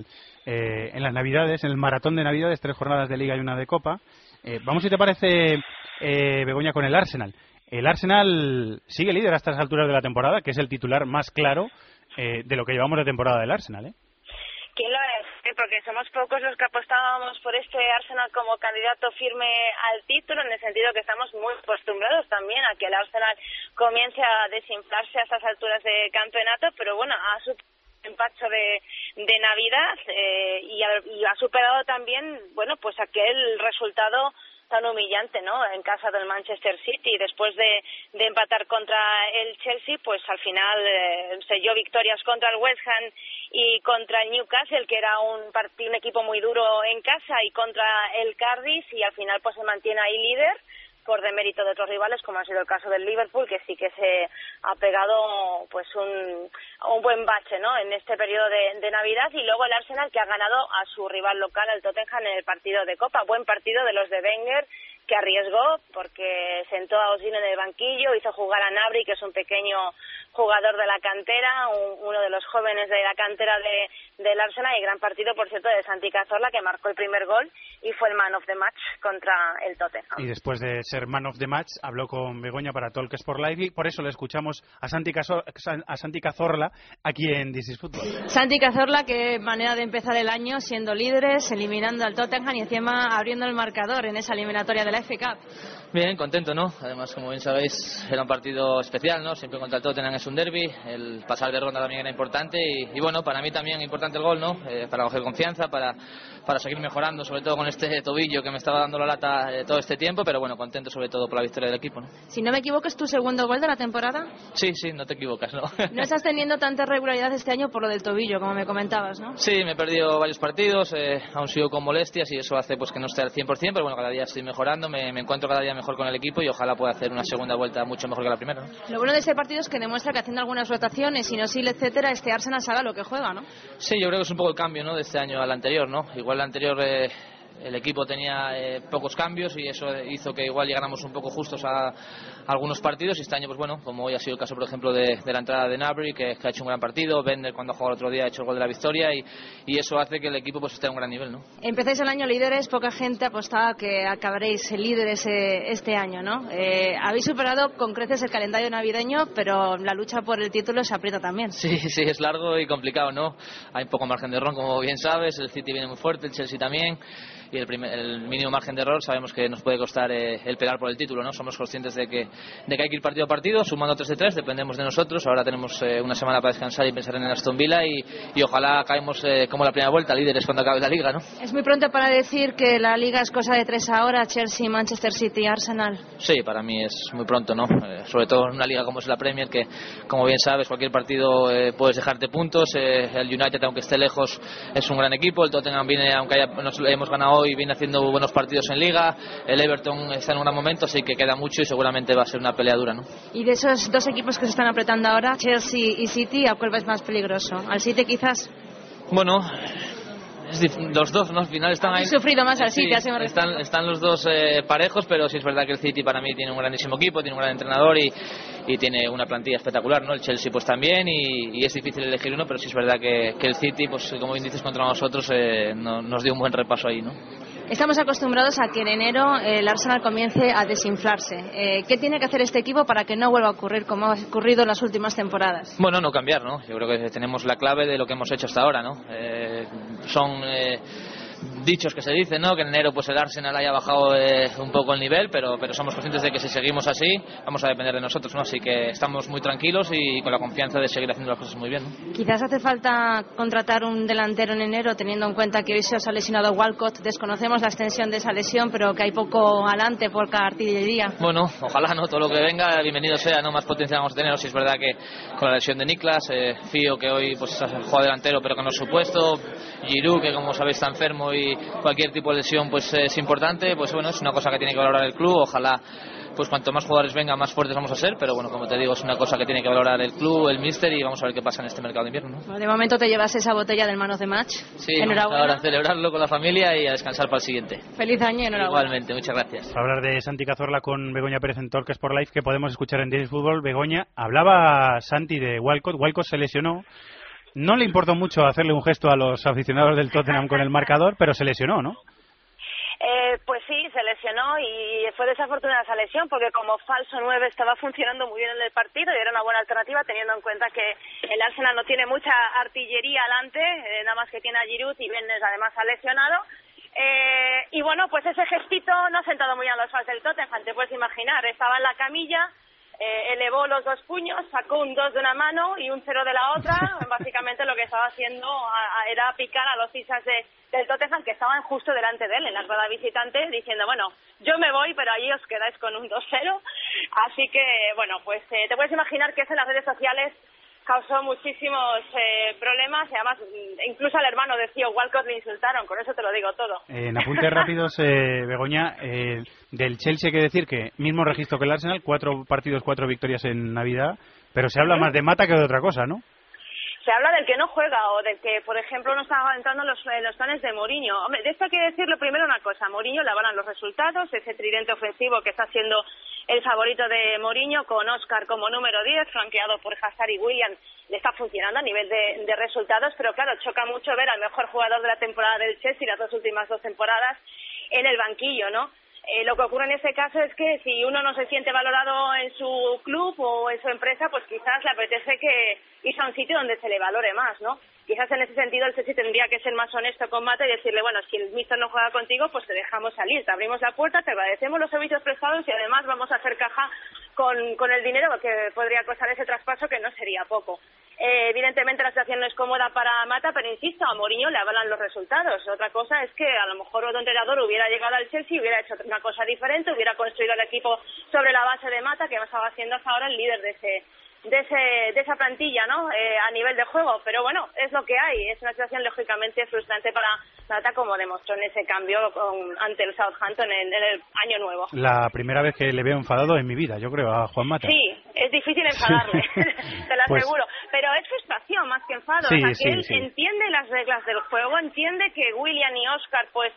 en las Navidades, en el maratón de Navidades, 3 jornadas de Liga y 1 de Copa. Vamos, si te parece, Begoña, con el Arsenal. El Arsenal sigue líder a estas alturas de la temporada, que es el titular más claro de lo que llevamos de temporada del Arsenal, ¿Quién lo es? Porque somos pocos los que apostábamos por este Arsenal como candidato firme al título, en el sentido que estamos muy acostumbrados también a que el Arsenal comience a desinflarse a estas alturas de campeonato, pero bueno, ha superado el empacho de Navidad y ha superado también, bueno, pues aquel resultado tan humillante, ¿no?, en casa del Manchester City. Después de empatar contra el Chelsea, pues al final selló victorias contra el West Ham y contra el Newcastle, que era un equipo muy duro en casa, y contra el Cardiff, y al final pues se mantiene ahí líder por demérito de otros rivales, como ha sido el caso del Liverpool, que sí que se ha pegado pues un buen bache, ¿no?, en este periodo de Navidad. Y luego el Arsenal, que ha ganado a su rival local, el Tottenham, en el partido de Copa. Buen partido de los de Wenger, que arriesgó porque sentó a Ozil en el banquillo, hizo jugar a Gnabry, que es un pequeño jugador de la cantera, uno de los jóvenes de la cantera del Arsenal, y gran partido, por cierto, de Santi Cazorla, que marcó el primer gol y fue el man of the match contra el Tottenham. Y después de ser man of the match, habló con Begoña para Talk Sport Live, y por eso le escuchamos a Santi Cazorla aquí en This is Football. Santi Cazorla, qué manera de empezar el año siendo líderes, eliminando al Tottenham y encima abriendo el marcador en esa eliminatoria de la FA Cup. Bien, contento, ¿no? Además, como bien sabéis, era un partido especial, ¿no? Siempre contra el Tottenham es un derbi, el pasar de ronda también era importante y bueno, para mí también importante importante el gol, ¿no? Para coger confianza, para seguir mejorando, sobre todo con este tobillo que me estaba dando la lata todo este tiempo, pero bueno, contento sobre todo por la victoria del equipo, ¿no? Si no me equivoco, ¿es tu segundo gol de la temporada? Sí, no te equivocas, ¿no? No estás teniendo tanta regularidad este año por lo del tobillo, como me comentabas, ¿no? Sí, me he perdido varios partidos, aún sigo con molestias y eso hace pues que no esté al 100%, pero bueno, cada día estoy mejorando, me encuentro cada día mejor con el equipo y ojalá pueda hacer una segunda vuelta mucho mejor que la primera, ¿no? Lo bueno de este partido es que demuestra que haciendo algunas rotaciones, Inosil, etcétera, este Arsenal sabe lo que juega, ¿no? Sí, yo creo que es un poco el cambio, ¿no?, de este año al anterior, ¿no? Igual el anterior el equipo tenía pocos cambios y eso hizo que igual llegáramos un poco justos a algunos partidos, y este año, pues bueno, como hoy ha sido el caso, por ejemplo, de la entrada de Gnabry, que ha hecho un gran partido, Bender cuando ha jugado el otro día ha hecho el gol de la victoria y eso hace que el equipo pues esté a un gran nivel, ¿no? Empezáis el año líderes, poca gente apostaba que acabaréis líderes este año, ¿no? Habéis superado con creces el calendario navideño, pero la lucha por el título se aprieta también. Sí, es largo y complicado, ¿no? Hay poco margen de error, como bien sabes, el City viene muy fuerte, el Chelsea también, y el mínimo margen de error sabemos que nos puede costar el pelear por el título, ¿no? Somos conscientes de que hay que ir partido a partido, sumando 3 de 3, dependemos de nosotros. Ahora tenemos una semana para descansar y pensar en el Aston Villa y ojalá caemos como la primera vuelta, líderes cuando acabe la Liga, ¿no? Es muy pronto para decir que la Liga es cosa de 3 ahora, Chelsea, Manchester City, Arsenal. Sí, para mí es muy pronto, ¿no? Sobre todo en una liga como es la Premier, que como bien sabes, cualquier partido puedes dejarte puntos. El United, aunque esté lejos, es un gran equipo. El Tottenham viene, aunque nos hemos ganado hoy, viene haciendo buenos partidos en Liga. El Everton está en un gran momento, así que queda mucho y seguramente va a ser una pelea dura, ¿no? Y de esos dos equipos que se están apretando ahora, Chelsea y City, ¿a cuál es más peligroso? ¿Al City quizás? Bueno, los dos, ¿no? Al final están ahí. He sufrido más al City, así me refiero. Están los dos parejos, pero sí es verdad que el City para mí tiene un grandísimo equipo, tiene un gran entrenador y tiene una plantilla espectacular, ¿no? El Chelsea pues también y es difícil elegir uno, pero sí es verdad que el City, pues como bien dices, contra nosotros nos dio un buen repaso ahí, ¿no? Estamos acostumbrados a que en enero el Arsenal comience a desinflarse. ¿Qué tiene que hacer este equipo para que no vuelva a ocurrir como ha ocurrido en las últimas temporadas? Bueno, no cambiar, ¿no? Yo creo que tenemos la clave de lo que hemos hecho hasta ahora, ¿no? Son dichos que se dicen, ¿no? Que en enero pues el Arsenal haya bajado un poco el nivel, pero somos conscientes de que si seguimos así vamos a depender de nosotros, ¿no? Así que estamos muy tranquilos y con la confianza de seguir haciendo las cosas muy bien, ¿no? Quizás hace falta contratar un delantero en enero, teniendo en cuenta que hoy se os ha lesionado Walcott. Desconocemos la extensión de esa lesión, pero que hay poco adelante por cada artillería. Bueno, ojalá, ¿no? Todo lo que venga, bienvenido sea, ¿no? Más potencia vamos a tener. Si es verdad que con la lesión de Niklas, Fío, que hoy pues ha jugado delantero pero que no es su puesto, Giroud, que como sabéis está enfermo, y cualquier tipo de lesión pues es importante, pues bueno, es una cosa que tiene que valorar el club. Ojalá pues cuanto más jugadores vengan, más fuertes vamos a ser, pero bueno, como te digo, es una cosa que tiene que valorar el club, el míster, y vamos a ver qué pasa en este mercado de invierno, ¿no? Bueno, de momento te llevas esa botella del Man of the Match. Sí, ahora a celebrarlo con la familia y a descansar para el siguiente. Feliz año y enhorabuena. Igualmente, muchas gracias. Para hablar de Santi Cazorla con Begoña Pérez en Talk Sport Live, que podemos escuchar en Disney Fútbol. Begoña, hablaba Santi de Walcott. Walcott se lesionó. No le importó mucho hacerle un gesto a los aficionados del Tottenham con el marcador, pero se lesionó, ¿no? Pues sí, se lesionó y fue desafortunada esa lesión porque como falso 9 estaba funcionando muy bien en el partido y era una buena alternativa teniendo en cuenta que el Arsenal no tiene mucha artillería adelante, nada más que tiene a Giroud y Bennes además ha lesionado. Y bueno, pues ese gestito no ha sentado muy a los fans del Tottenham, te puedes imaginar, estaba en la camilla, elevó los dos puños, sacó un 2 de una mano y un 0 de la otra. Básicamente lo que estaba haciendo era picar a los hinchas del Tottenham que estaban justo delante de él en la grada visitante, diciendo, bueno, yo me voy, pero allí os quedáis con un 2-0. Así que, bueno, pues te puedes imaginar que eso en las redes sociales causó muchísimos problemas y además incluso al hermano de Theo Walcott le insultaron, con eso te lo digo todo. En apuntes rápidos, Begoña, del Chelsea hay que decir que mismo registro que el Arsenal, 4 partidos, 4 victorias en Navidad, pero se habla más de Mata que de otra cosa, ¿no? Se habla del que no juega o del que, por ejemplo, no está entrando en los planes de Mourinho. Hombre, de esto hay que decirle primero una cosa. Mourinho le avalan los resultados, ese tridente ofensivo que está siendo el favorito de Mourinho, con Oscar como número 10, flanqueado por Hazard y Willian, le está funcionando a nivel de resultados, pero claro, choca mucho ver al mejor jugador de la temporada del Chelsea, las 2 últimas 2 temporadas, en el banquillo, ¿no? Lo que ocurre en este caso es que si uno no se siente valorado en su club o en su empresa, pues quizás le apetece que irse a un sitio donde se le valore más, ¿no? Quizás en ese sentido el Chelsea tendría que ser más honesto con Mata y decirle, bueno, si el míster no juega contigo, pues te dejamos salir, te abrimos la puerta, te agradecemos los servicios prestados y además vamos a hacer caja con el dinero que podría costar ese traspaso, que no sería poco. Evidentemente la situación no es cómoda para Mata, pero insisto, a Mourinho le avalan los resultados. Otra cosa es que a lo mejor otro entrenador hubiera llegado al Chelsea, hubiera hecho una cosa diferente, hubiera construido el equipo sobre la base de Mata, que estaba siendo hasta ahora el líder de esa plantilla, ¿no? A nivel de juego, pero bueno, es lo que hay. Es una situación lógicamente frustrante para Mata, como demostró en ese cambio ante el Southampton en el año nuevo. La primera vez que le veo enfadado en mi vida, yo creo, a Juan Mata. Sí, es difícil enfadarle, te lo aseguro, pero es frustración más que enfado. Sí, o sea, que él sí. entiende las reglas del juego, entiende que Willian y Oscar pues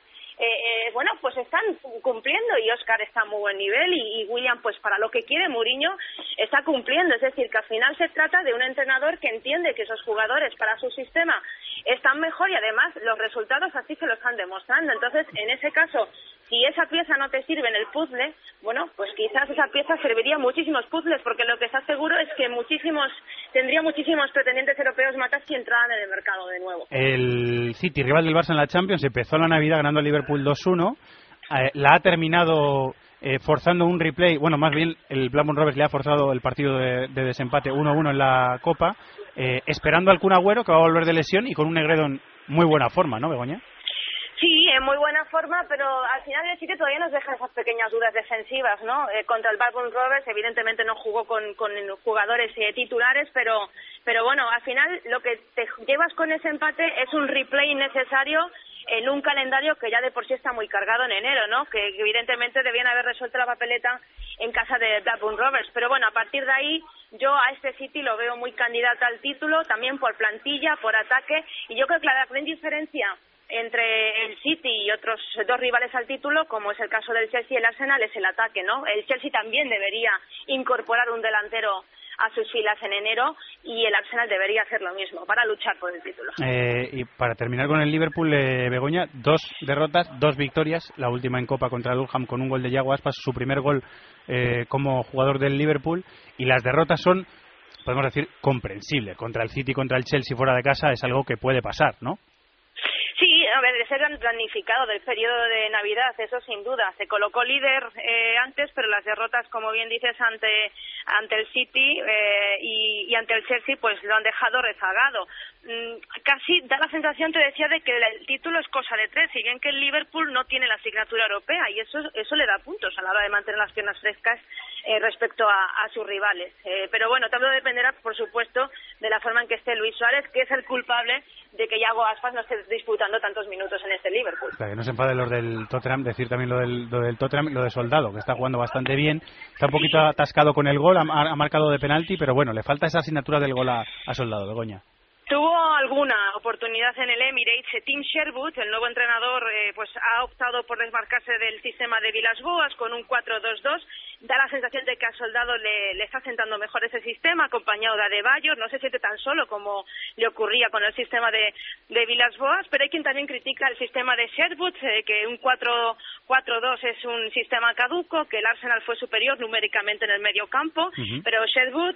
están cumpliendo, y Oscar está a muy buen nivel, y William, pues para lo que quiere Mourinho, está cumpliendo. Es decir, que al final se trata de un entrenador que entiende que esos jugadores para su sistema están mejor, y además los resultados así se lo están demostrando. Entonces, en ese caso, si esa pieza no te sirve en el puzzle, bueno, pues quizás esa pieza serviría a muchísimos puzzles, porque lo que está seguro es que tendría muchísimos pretendientes europeos Matas si entraran en el mercado de nuevo. El City, rival del Barça en la Champions, empezó la Navidad ganando al Liverpool 2-1, la ha terminado forzando un replay, bueno, más bien el Blackburn Rovers le ha forzado el partido de desempate 1-1 en la Copa, esperando al Kun Agüero, que va a volver de lesión, y con un Negredo en muy buena forma, ¿no, Begoña? Sí, en muy buena forma, pero al final el City todavía nos deja esas pequeñas dudas defensivas, ¿no? Contra el Blackburn Rovers, evidentemente no jugó con jugadores titulares, pero bueno, al final lo que te llevas con ese empate es un replay necesario en un calendario que ya de por sí está muy cargado en enero, ¿no? Que evidentemente debían haber resuelto la papeleta en casa de Blackburn Rovers. Pero bueno, a partir de ahí yo a este City lo veo muy candidato al título, también por plantilla, por ataque, y yo creo que la gran diferencia entre el City y otros dos rivales al título, como es el caso del Chelsea y el Arsenal, es el ataque, ¿no? El Chelsea también debería incorporar un delantero a sus filas en enero, y el Arsenal debería hacer lo mismo para luchar por el título. Y para terminar con el Liverpool, Begoña, 2 derrotas, 2 victorias, la última en Copa contra el Fulham con un gol de Iago Aspas, su primer gol como jugador del Liverpool, y las derrotas son, podemos decir, comprensibles. Contra el City y contra el Chelsea fuera de casa es algo que puede pasar, ¿no? Sí, a ver, de ser planificado del periodo de Navidad, eso sin duda. Se colocó líder antes, pero las derrotas, como bien dices, ante el City y ante el Chelsea, pues lo han dejado rezagado. Casi da la sensación, te decía, de que el título es cosa de tres, si bien que el Liverpool no tiene la asignatura europea, y eso le da puntos a la hora de mantener las piernas frescas respecto a sus rivales. Pero bueno, todo dependerá, por supuesto, de la forma en que esté Luis Suárez, que es el culpable de que Iago Aspas no esté disputando tantos minutos en este Liverpool. O sea, que no se enfaden los del Tottenham, decir también lo del Tottenham, lo de Soldado, que está jugando bastante bien, está un poquito atascado con el gol, ha marcado de penalti, pero bueno, le falta esa asignatura del gol a Soldado, Begoña. Tuvo alguna oportunidad en el Emirates. Tim Sherwood, el nuevo entrenador, pues ha optado por desmarcarse del sistema de Villas-Boas con un 4-2-2. Da la sensación de que a Soldado le está sentando mejor ese sistema, acompañado de Adebayor. No se siente tan solo como le ocurría con el sistema de Villas-Boas, pero hay quien también critica el sistema de Sherwood, que un 4-4-2 es un sistema caduco, que el Arsenal fue superior numéricamente en el medio campo, pero Sherwood,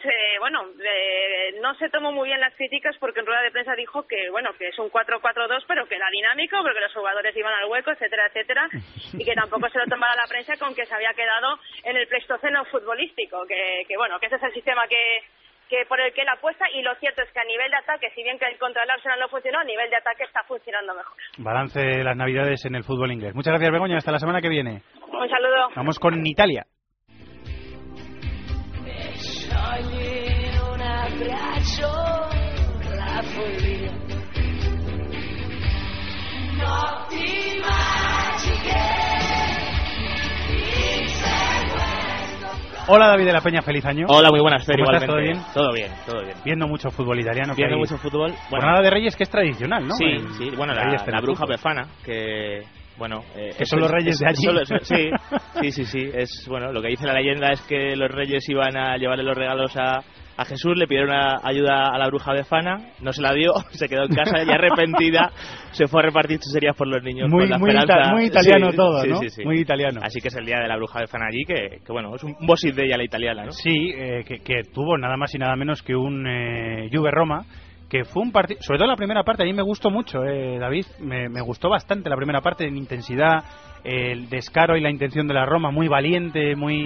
no se tomó muy bien las críticas, porque en rueda de prensa dijo que es un 4-4-2, pero que era dinámico, porque los jugadores iban al hueco, etcétera, etcétera, y que tampoco se lo tomara la prensa con que se había quedado en el pleistoceno futbolístico, que ese es el sistema que por el que él apuesta, y lo cierto es que a nivel de ataque, si bien que contra el Arsenal no funcionó, a nivel de ataque está funcionando mejor. Balance de las Navidades en el fútbol inglés. Muchas gracias, Begoña, hasta la semana que viene. Un saludo. Vamos con Italia. Hola, David de la Peña, feliz año. Hola, muy buenas, Fer, igualmente. ¿Todo bien? Todo bien, todo bien. Viendo mucho fútbol italiano. Viendo mucho fútbol. Jornada de Reyes, que es tradicional, ¿no? Sí, sí, bueno, la bruja Befana, que... Bueno, que son los reyes de allí. Sí. Es, bueno, lo que dice la leyenda es que los reyes iban a llevarle los regalos a Jesús, le pidieron ayuda a la bruja Befana, no se la dio, se quedó en casa y arrepentida se fue a repartir chucherías por los niños. Muy italiano todo, ¿no? Sí. Muy italiano. Así que es el día de la bruja Befana allí, que bueno, es un boss de ella la italiana, ¿no? Sí, que tuvo nada más y nada menos que un Juve-Roma, que fue un partido, sobre todo la primera parte, a mí me gustó mucho, David, me gustó bastante la primera parte en intensidad, el descaro y la intención de la Roma, muy valiente,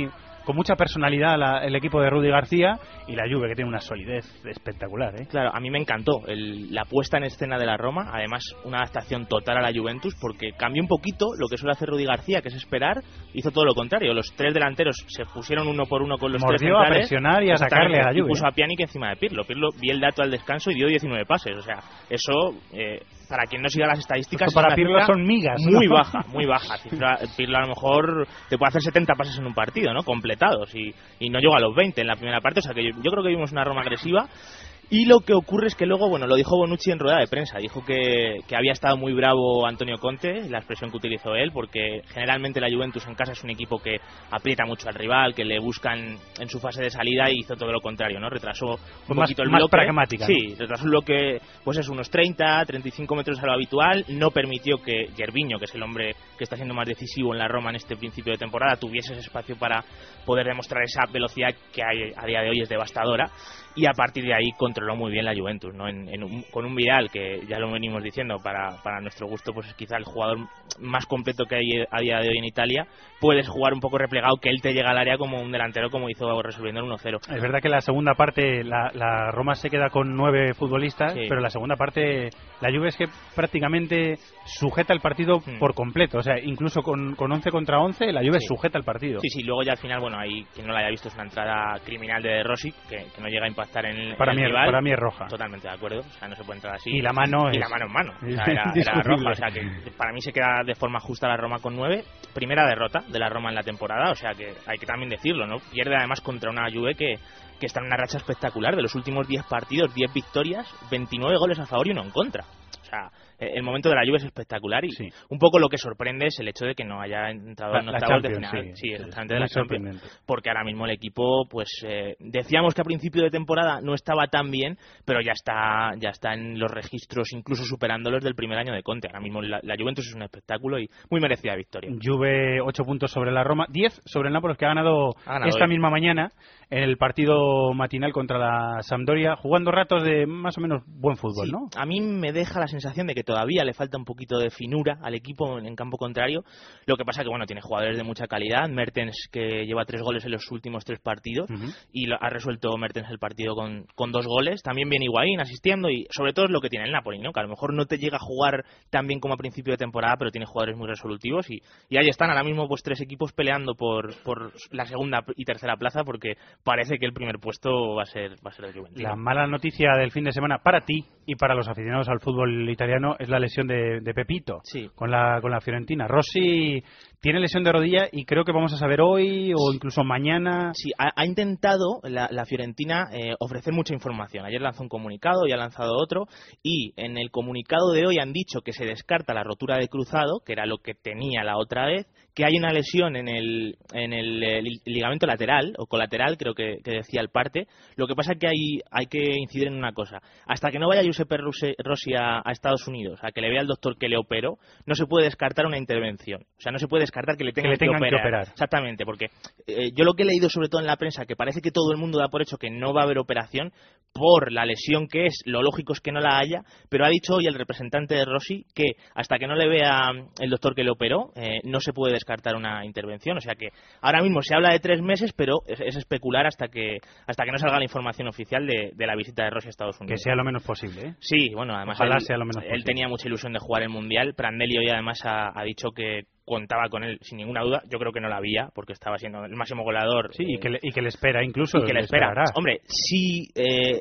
con mucha personalidad el equipo de Rudy García, y la Juve, que tiene una solidez espectacular, ¿eh? Claro, a mí me encantó la puesta en escena de la Roma, además una adaptación total a la Juventus, porque cambió un poquito lo que suele hacer Rudy García, que es esperar, hizo todo lo contrario. Los tres delanteros se pusieron uno por uno con los tres centrales. A presionar y a sacarle a la Juve. Y puso a Pjanic encima de Pirlo. Pirlo vi el dato al descanso y dio 19 pases. O sea, eso, para quien no siga las estadísticas... Esto para Pirlo son migas, muy ¿no? baja, muy baja. Pirlo a lo mejor te puede hacer 70 pases en un partido, ¿no? Completados. Y no llegó a los 20 en la primera parte. O sea, que yo creo que vimos una Roma agresiva. Y lo que ocurre es que luego, bueno, lo dijo Bonucci en rueda de prensa, dijo que había estado muy bravo Antonio Conte, la expresión que utilizó él, porque generalmente la Juventus en casa es un equipo que aprieta mucho al rival, que le buscan en su fase de salida, y hizo todo lo contrario, ¿no? Retrasó un poquito el bloque. Más pragmática, ¿no? Sí, retrasó el bloque, pues es unos 30, 35 metros a lo habitual, no permitió que Gervinho, que es el hombre que está siendo más decisivo en la Roma en este principio de temporada, tuviese ese espacio para poder demostrar esa velocidad que hay a día de hoy es devastadora. Y a partir de ahí controló muy bien la Juventus, ¿no? Con un Vidal, que ya lo venimos diciendo, para nuestro gusto, pues es quizá el jugador más completo que hay a día de hoy en Italia. Puedes jugar un poco replegado, que él te llega al área como un delantero, como hizo resolviendo el 1-0. Es verdad que la segunda parte la Roma se queda con 9 futbolistas, sí, pero la segunda parte la Juve es que prácticamente sujeta el partido por completo. O sea, incluso con 11 contra 11 la Juve sujeta el partido. Sí, luego ya al final, bueno, ahí quien no la haya visto es una entrada criminal de Rossi, que no llega a impactar para mí es roja. Totalmente de acuerdo, o sea, no se puede entrar así. Y la mano es mano. O sea, era roja, o sea, que para mí se queda de forma justa la Roma con 9. Primera derrota de la Roma en la temporada, o sea, que hay que también decirlo, ¿no? Pierde además contra una Juve que está en una racha espectacular. De los últimos 10 partidos, 10 victorias, 29 goles a favor y 1 en contra. O sea, el momento de la Juve es espectacular, y un poco lo que sorprende es el hecho de que no haya entrado en octavos de final. Sí, exactamente, de la Champions. Porque ahora mismo el equipo, pues decíamos que a principio de temporada no estaba tan bien, pero ya está en los registros, incluso superándolos del primer año de Conte. Ahora mismo la Juventus es un espectáculo y muy merecida victoria. Juve 8 puntos sobre la Roma, 10 sobre el Nápoles, que ha ganado esta misma mañana en el partido matinal contra la Sampdoria, jugando ratos de más o menos buen fútbol, ¿no? A mí me deja la sensación de que todavía le falta un poquito de finura al equipo en campo contrario. Lo que pasa que, bueno, tiene jugadores de mucha calidad. Mertens, que lleva 3 goles en los últimos 3 partidos, y ha resuelto Mertens el partido con 2 goles. También viene Higuaín asistiendo, y sobre todo es lo que tiene el Napoli, ¿no? Que a lo mejor no te llega a jugar tan bien como a principio de temporada, pero tiene jugadores muy resolutivos, y ahí están ahora mismo pues 3 equipos peleando por la segunda y tercera plaza, porque parece que el primer puesto va a ser el Juventus. La mala noticia del fin de semana para ti y para los aficionados al fútbol italiano es la lesión de Pepito con la Fiorentina. Rossi tiene lesión de rodilla y creo que vamos a saber hoy o incluso mañana. Sí, ha intentado la Fiorentina ofrecer mucha información. Ayer lanzó un comunicado y ha lanzado otro, y en el comunicado de hoy han dicho que se descarta la rotura de cruzado, que era lo que tenía la otra vez, que hay una lesión en el ligamento lateral o colateral, creo que decía el parte. Lo que pasa es que hay que incidir en una cosa: hasta que no vaya Giuseppe Rossi a Estados Unidos a que le vea el doctor que le operó, no se puede descartar una intervención. O sea, no se puede descartar que le tengan que operar. Exactamente, porque yo lo que he leído sobre todo en la prensa, que parece que todo el mundo da por hecho que no va a haber operación por la lesión que es, lo lógico es que no la haya, pero ha dicho hoy el representante de Rossi que hasta que no le vea el doctor que le operó, no se puede descartar una intervención. O sea que ahora mismo se habla de 3 meses, pero es especular hasta que no salga la información oficial de la visita de Rossi a Estados Unidos. Que sea lo menos posible, ¿eh? Sí, bueno, además ojalá sea lo menos posible. Él tenía mucha ilusión de jugar el Mundial. Prandelli hoy además ha dicho que contaba con él sin ninguna duda. Yo creo que no la había, porque estaba siendo el máximo goleador. Sí, y que le espera incluso. Y que le espera. Hombre, si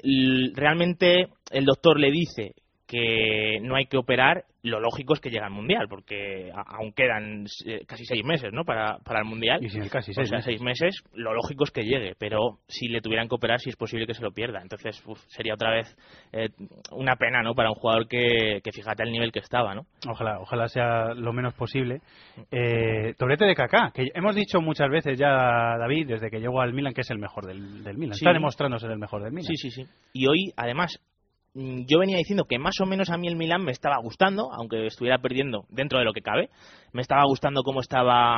realmente el doctor le dice que no hay que operar, lo lógico es que llegue al Mundial, porque aún quedan casi 6 meses, ¿no? para el Mundial. Y sin el casi 6 meses. 6 meses, lo lógico es que llegue, pero si le tuvieran que operar, sí es posible que se lo pierda. Entonces, sería otra vez una pena, ¿no? Para un jugador que fíjate el nivel que estaba, ¿no? Ojalá sea lo menos posible. Doblete de Kaká, que hemos dicho muchas veces ya, David, desde que llegó al Milan, que es el mejor del Milan. Sí. Está demostrándose el mejor del Milan. Sí. Y hoy, además, yo venía diciendo que más o menos a mí el Milan me estaba gustando, aunque estuviera perdiendo dentro de lo que cabe. Me estaba gustando cómo estaba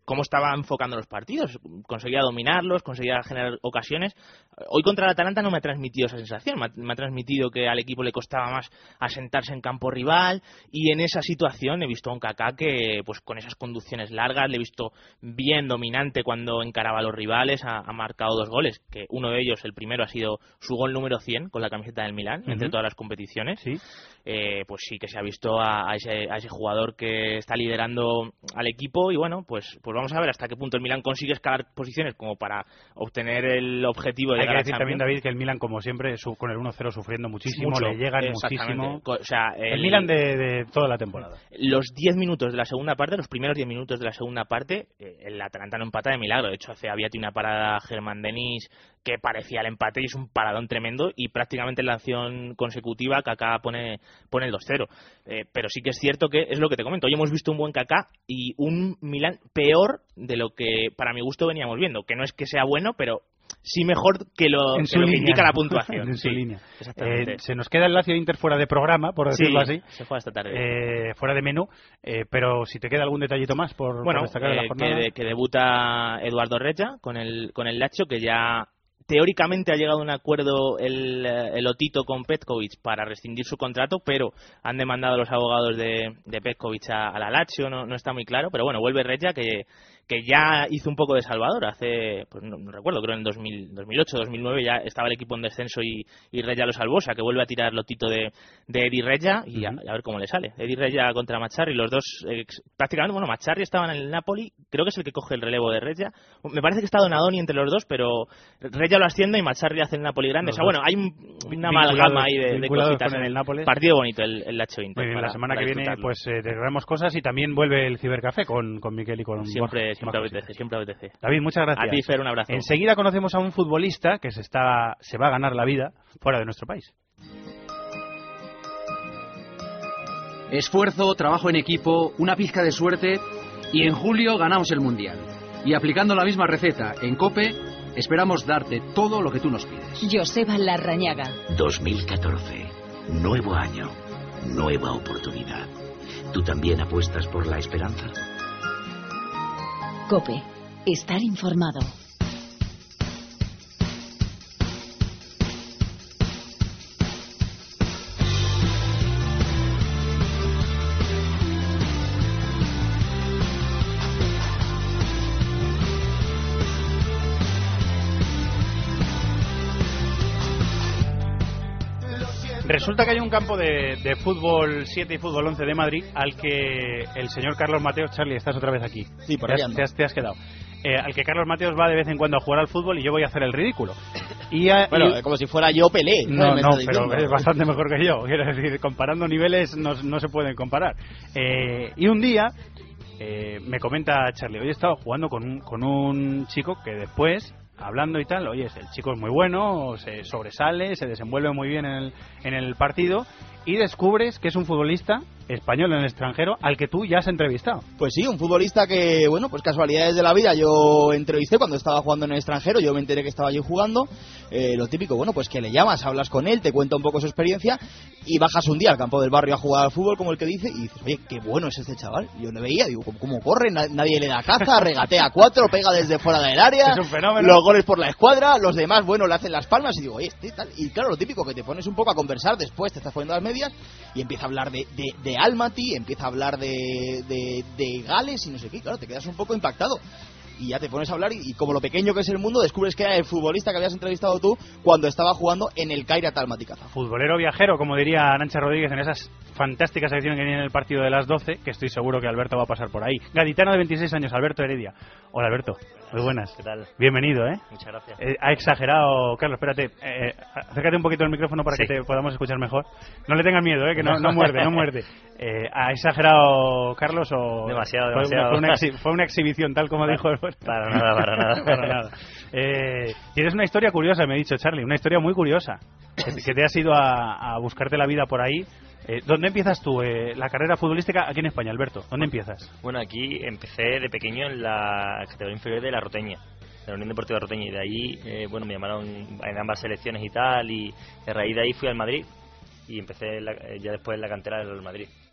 cómo estaba enfocando los partidos. Conseguía dominarlos, conseguía generar ocasiones. Hoy contra el Atalanta no me ha transmitido esa sensación. Me ha transmitido que al equipo le costaba más asentarse en campo rival, y en esa situación he visto a un Kaká que, pues con esas conducciones largas, le he visto bien dominante cuando encaraba a los rivales. Ha marcado 2 goles, que uno de ellos, el primero, ha sido su gol número 100 con la camiseta del Milán, entre todas las competiciones. ¿Sí? Pues sí que se ha visto a ese jugador que está liderando al equipo, y bueno, pues vamos a ver hasta qué punto el Milán consigue escalar posiciones como para obtener el objetivo de llegar a Champions. Hay que decir también, David, que el Milán, como siempre, con el 1-0 sufriendo muchísimo, le llegan muchísimo. O sea, el Milán de toda la temporada. Los 10 minutos de la segunda parte, los primeros 10 minutos de la segunda parte, el Atalanta no empata de milagro. De hecho, había una parada Germán Denis que parecía el empate, y es un paradón tremendo, y prácticamente en la acción consecutiva Kaká pone el 2-0. Pero sí que es cierto que es lo que te comento. Hoy hemos visto un buen Kaká y un Milán peor de lo que para mi gusto veníamos viendo, que no es que sea bueno, pero sí mejor que lo que indica la puntuación. En su línea. Exactamente. Se nos queda el Lazio Inter fuera de programa, por decirlo así. Se juega esta tarde. Fuera de menú, pero si te queda algún detallito más por destacar de la jornada. Que debuta Eduardo Reja con el Lazio, que ya teóricamente ha llegado a un acuerdo el Otito con Petkovic para rescindir su contrato, pero han demandado a los abogados de Petkovic a la Lazio, no está muy claro, pero bueno, vuelve Reja, que ya hizo un poco de salvador hace, pues no recuerdo, creo en 2008, 2009 ya estaba el equipo en descenso y Reja lo salvó, o sea que vuelve a tirar Lotito de Edi Reja y a ver cómo le sale. Edi Reja contra Macciarri, los dos prácticamente, bueno, Macciarri estaba en el Napoli, creo que es el que coge el relevo de Reja, me parece que está Donadoni entre los dos, pero Reja lo asciende y Macciarri hace el Napoli grande, o sea, bueno, hay una amalgama ahí de cositas en el Nápoles. Partido bonito el Lazio Inter. Muy bien, la semana que viene pues traemos cosas, y también vuelve el Cibercafé con Miquel y con siempre apetece. David, muchas gracias. A ti, Fer, un abrazo. Enseguida conocemos a un futbolista que se va a ganar la vida fuera de nuestro país. Esfuerzo, trabajo en equipo, una pizca de suerte, y en julio ganamos el Mundial. Y aplicando la misma receta en COPE, esperamos darte todo lo que tú nos pides. Joseba Larrañaga. 2014. Nuevo año. Nueva oportunidad. ¿Tú también apuestas por la esperanza? COPE. Estar informado. Resulta que hay un campo de fútbol 7 y fútbol 11 de Madrid al que el señor Carlos Mateos, Charlie, estás otra vez aquí. Sí, por ahí ando. Te has quedado. Al que Carlos Mateos va de vez en cuando a jugar al fútbol y yo voy a hacer el ridículo. Como si fuera yo Pelé. No, pero es bastante mejor que yo. Quiero decir, comparando niveles no se pueden comparar. Y un día me comenta Charlie, hoy he estado jugando con un chico que después, hablando y tal, oye, el chico es muy bueno, se sobresale, se desenvuelve muy bien en el partido, y descubres que es un futbolista español en el extranjero al que tú ya has entrevistado. Pues sí, un futbolista que, bueno, pues casualidades de la vida, yo entrevisté cuando estaba jugando en el extranjero, yo me enteré que estaba allí jugando, lo típico, bueno, pues que le llamas, hablas con él, te cuenta un poco su experiencia, y bajas un día al campo del barrio a jugar al fútbol, como el que dice, y dices, oye, qué bueno es este chaval. Yo le veía, digo, ¿cómo corre? Nadie le da caza, regatea 4, pega desde fuera del área, es un fenómeno. Los goles por la escuadra, los demás, bueno, le hacen las palmas, y digo, oye, este tal. Y claro, lo típico, que te pones un poco a conversar después, te estás poniendo las medias, y empieza a hablar de Almaty, empieza a hablar de Gales y no sé qué, claro, te quedas un poco impactado. Y ya te pones a hablar y como lo pequeño que es el mundo, descubres que era el futbolista que habías entrevistado tú cuando estaba jugando en el Kairat Almaty Kazán. Futbolero viajero, como diría Arantxa Rodríguez en esas fantásticas secciones que viene en el partido de las 12, que estoy seguro que Alberto va a pasar por ahí. Gaditano de 26 años, Alberto Heredia. Hola, Alberto. Muy buenas. ¿Qué tal? Bienvenido, Muchas gracias. Ha exagerado, Carlos, espérate. Acércate un poquito al micrófono para que te podamos escuchar mejor. No le tengas miedo, que no muerde. ¿Ha exagerado, Carlos, o...? Demasiado. Fue una exhibición, tal como dijo Alberto. Para nada. Tienes una historia curiosa, me ha dicho Charlie, una historia muy curiosa, que te has ido a buscarte la vida por ahí. ¿Dónde empiezas tú la carrera futbolística aquí en España, Alberto? ¿Dónde empiezas? Bueno, aquí empecé de pequeño en la categoría inferior de la Roteña, de la Unión Deportiva Roteña, y de ahí, me llamaron en ambas selecciones y tal, y a raíz de ahí fui al Madrid y empecé ya después en la cantera del Madrid.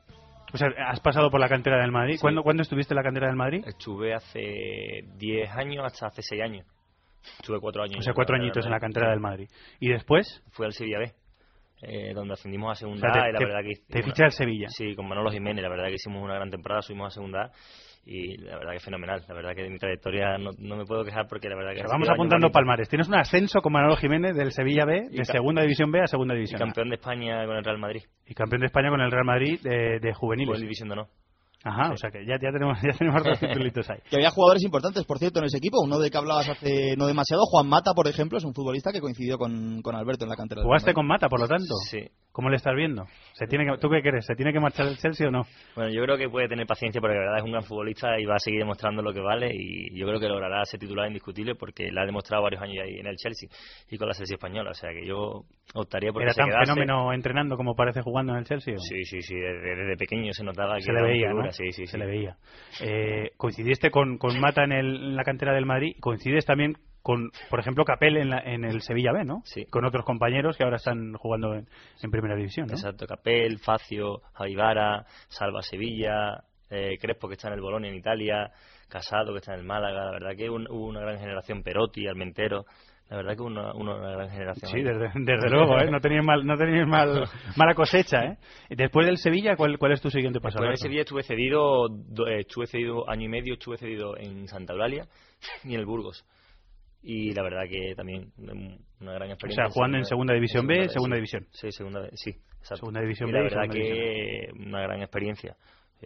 O sea, has pasado por la cantera del Madrid. Sí. ¿Cuándo estuviste en la cantera del Madrid? Estuve hace 10 años hasta hace 6 años. Estuve 4 años. O sea, 4 añitos en la cantera del Madrid. ¿Y después? Fui al Sevilla B, donde ascendimos a segunda O sea, A, y la verdad que... ¿Te ficha al Sevilla? Sí, con Manolo Jiménez, la verdad que hicimos una gran temporada, subimos a segunda A, y la verdad que fenomenal. La verdad que de mi trayectoria no me puedo quejar porque la verdad que... O sea, vamos apuntando palmares. Tienes un ascenso con Manolo Jiménez del Sevilla B, de segunda división B a segunda división y A. campeón de España con el Real Madrid. Y campeón de España con el Real Madrid de juveniles. Fue división de honor. Ajá, sí. O sea que ya tenemos dos titulitos ahí. Que había jugadores importantes, por cierto, en ese equipo. Uno de que hablabas hace no demasiado, Juan Mata, por ejemplo, es un futbolista que coincidió con Alberto en la cantera. ¿Jugaste con Mata, por lo tanto? Sí. ¿Cómo le estás viendo? ¿Tú qué crees? ¿Se tiene que marchar el Chelsea o no? Bueno, yo creo que puede tener paciencia porque la verdad es un gran futbolista y va a seguir demostrando lo que vale, y yo creo que logrará ser titular indiscutible porque la ha demostrado varios años ahí en el Chelsea y con la selección española. O sea que yo optaría por que se quedase. ¿Era tan fenómeno entrenando como parece jugando en el Chelsea? ¿O? Sí, desde pequeño se notaba que se le veía, figura, ¿no? Sí. Se le veía. Coincidiste con Mata en la cantera del Madrid, coincides también con, por ejemplo, Capel en el Sevilla B, ¿no? Sí. Con otros compañeros que ahora están jugando en Primera División, ¿no? Exacto, Capel, Facio, Javivara, Salva Sevilla, Crespo, que está en el Bolonia en Italia, Casado, que está en el Málaga. La verdad que hubo una gran generación, Perotti, Almentero. La verdad que una gran generación. Sí, desde luego, ¿eh? No teníais mala cosecha, ¿eh? Después del Sevilla, ¿cuál es tu siguiente paso? Después del Sevilla estuve cedido año y medio, estuve cedido en Santa Eulalia y en el Burgos. Y la verdad que también una gran experiencia. O sea, jugando en segunda división B, segunda división. Sí, sí, exacto. Segunda división y B. La verdad que una gran experiencia.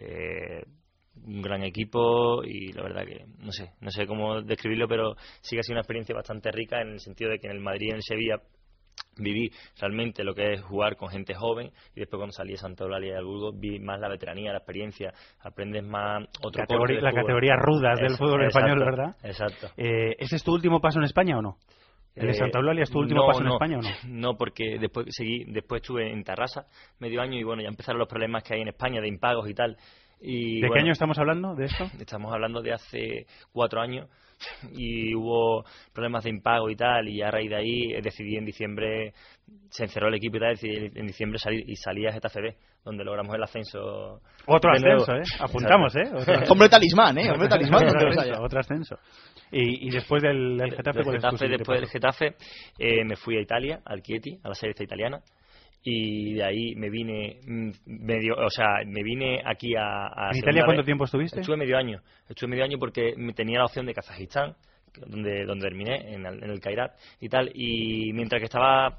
Un gran equipo y la verdad que no sé cómo describirlo, pero sí que ha sido una experiencia bastante rica en el sentido de que en el Madrid y en el Sevilla viví realmente lo que es jugar con gente joven, y después cuando salí de Santa Eulalia y del Burgos vi más la veteranía, la experiencia, aprendes más otro la categoría rudas del fútbol español, ¿verdad? Exacto. ¿Ese es tu último paso en España o no? ¿El de Santa Eulalia es tu último paso en España o no? No, porque después estuve en Tarrasa medio año y bueno, ya empezaron los problemas que hay en España de impagos y tal. Y, ¿De qué año estamos hablando de esto? Estamos hablando de hace 4 años y hubo problemas de impago y tal, y a raíz de ahí decidí en diciembre, se encerró el equipo y tal, decidí en diciembre salí a Getafe B, donde logramos el ascenso. Otro ascenso, apuntamos, Hombre talismán, otro ascenso. Y después del Getafe, después del Getafe me fui a Italia, al Chieti, a la Serie C italiana. Y de ahí me vine aquí a ¿En Italia cuánto tiempo estuviste? Estuve medio año porque tenía la opción de Kazajistán, donde terminé en el Kairat y tal, y mientras que estaba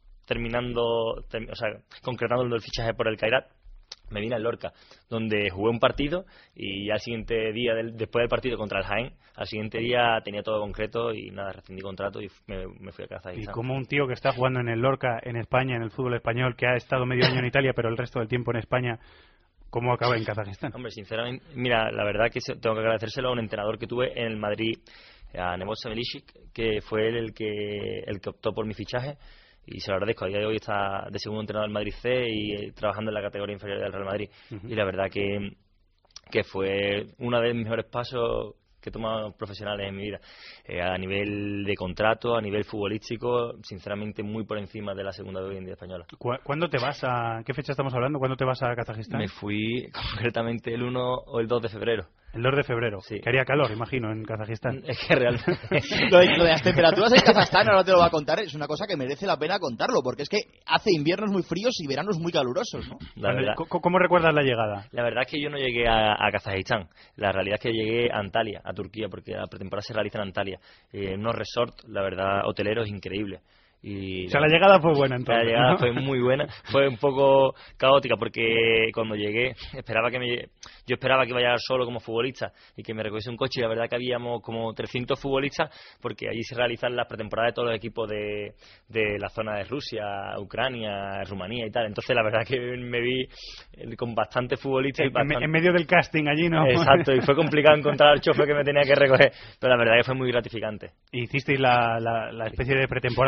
concretando el fichaje por el Kairat, me vine al Lorca, donde jugué un partido y al siguiente día, después del partido contra el Jaén, al siguiente día tenía todo concreto y nada, rescindí contrato y me fui a Kazajistán. Y como un tío que está jugando en el Lorca, en España, en el fútbol español, que ha estado medio año en Italia, pero el resto del tiempo en España, ¿cómo acaba en Kazajistán? Hombre, sinceramente, mira, la verdad que tengo que agradecérselo a un entrenador que tuve en el Madrid, a Nebojsa Semelicic, que fue él el que optó por mi fichaje. Y se lo agradezco. A día de hoy está de segundo entrenador del Madrid C y trabajando en la categoría inferior del Real Madrid. Y la verdad que fue uno de los mejores pasos que he tomado profesionales en mi vida. A nivel de contrato, a nivel futbolístico, sinceramente muy por encima de la segunda de hoy en día española. ¿Cuándo te vas a...? ¿Qué fecha estamos hablando? ¿Cuándo te vas a Kazajistán? Me fui concretamente el 1 o el 2 de febrero. El 2 de febrero. Sí. Que haría calor, imagino, en Kazajistán. Es que realmente... lo de las temperaturas en Kazajstán, ahora te lo voy a contar, es una cosa que merece la pena contarlo, porque es que hace inviernos muy fríos y veranos muy calurosos, ¿no? ¿Cómo recuerdas la llegada? La verdad es que yo no llegué a Kazajistán. La realidad es que llegué a Antalya, a Turquía, porque la pretemporada se realiza en Antalya. Unos resorts, la verdad, hoteleros increíbles. O sea, la llegada fue buena entonces. La llegada fue muy buena, fue un poco caótica porque cuando llegué yo esperaba que iba a llegar solo como futbolista y que me recogiese un coche, y la verdad que habíamos como 300 futbolistas porque allí se realizan las pretemporadas de todos los equipos de la zona de Rusia, Ucrania, Rumanía y tal. Entonces la verdad que me vi con bastantes futbolistas en medio del casting allí, ¿no? Exacto, y fue complicado encontrar al chofer que me tenía que recoger, pero la verdad que fue muy gratificante. ¿Hicisteis la especie de pretemporada allí?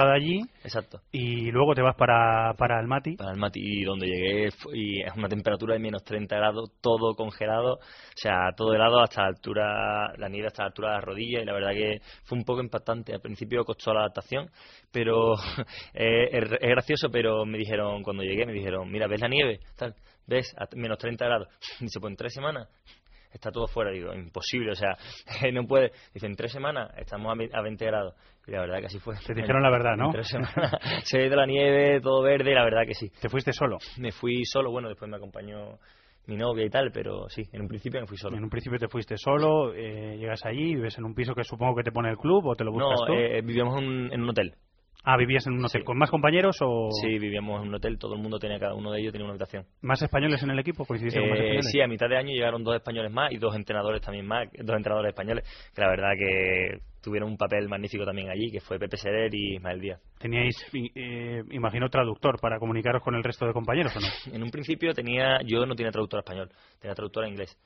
Exacto. Y luego te vas para Almaty. Para Almaty, y donde llegué y es una temperatura de menos 30 grados, todo congelado, o sea, todo helado hasta la altura, la nieve hasta la altura de las rodillas, y la verdad que fue un poco impactante. Al principio costó la adaptación, pero es gracioso, pero me dijeron, cuando llegué, me dijeron, mira, ¿ves la nieve? Tal, ¿ves? A menos 30 grados. Dice, pues en 3 semanas está todo fuera. Digo, imposible, o sea, no puede. Dice, en 3 semanas estamos a 20 grados. Y la verdad que así fue. Te dijeron la verdad, ¿no? En 3 semanas se ve de la nieve, todo verde, la verdad que sí. ¿Te fuiste solo? Me fui solo, bueno, después me acompañó mi novia y tal, pero sí, en un principio me fui solo. En un principio te fuiste solo, llegas allí, vives en un piso que supongo que te pone el club, ¿o te lo buscas tú? No, vivíamos en un hotel. Ah, ¿vivías en un hotel? Sí. ¿Con más compañeros o...? Sí, vivíamos en un hotel, todo el mundo tenía, cada uno de ellos tenía una habitación. ¿Más españoles en el equipo? ¿Coincidiste con más españoles? Sí, a mitad de año llegaron 2 españoles más y 2 entrenadores también más, 2 entrenadores españoles, que la verdad que tuvieron un papel magnífico también allí, que fue Pepe Seder y Ismael Díaz. ¿Teníais, imagino, traductor para comunicaros con el resto de compañeros o no? En un principio yo no tenía traductor español, tenía traductor en inglés.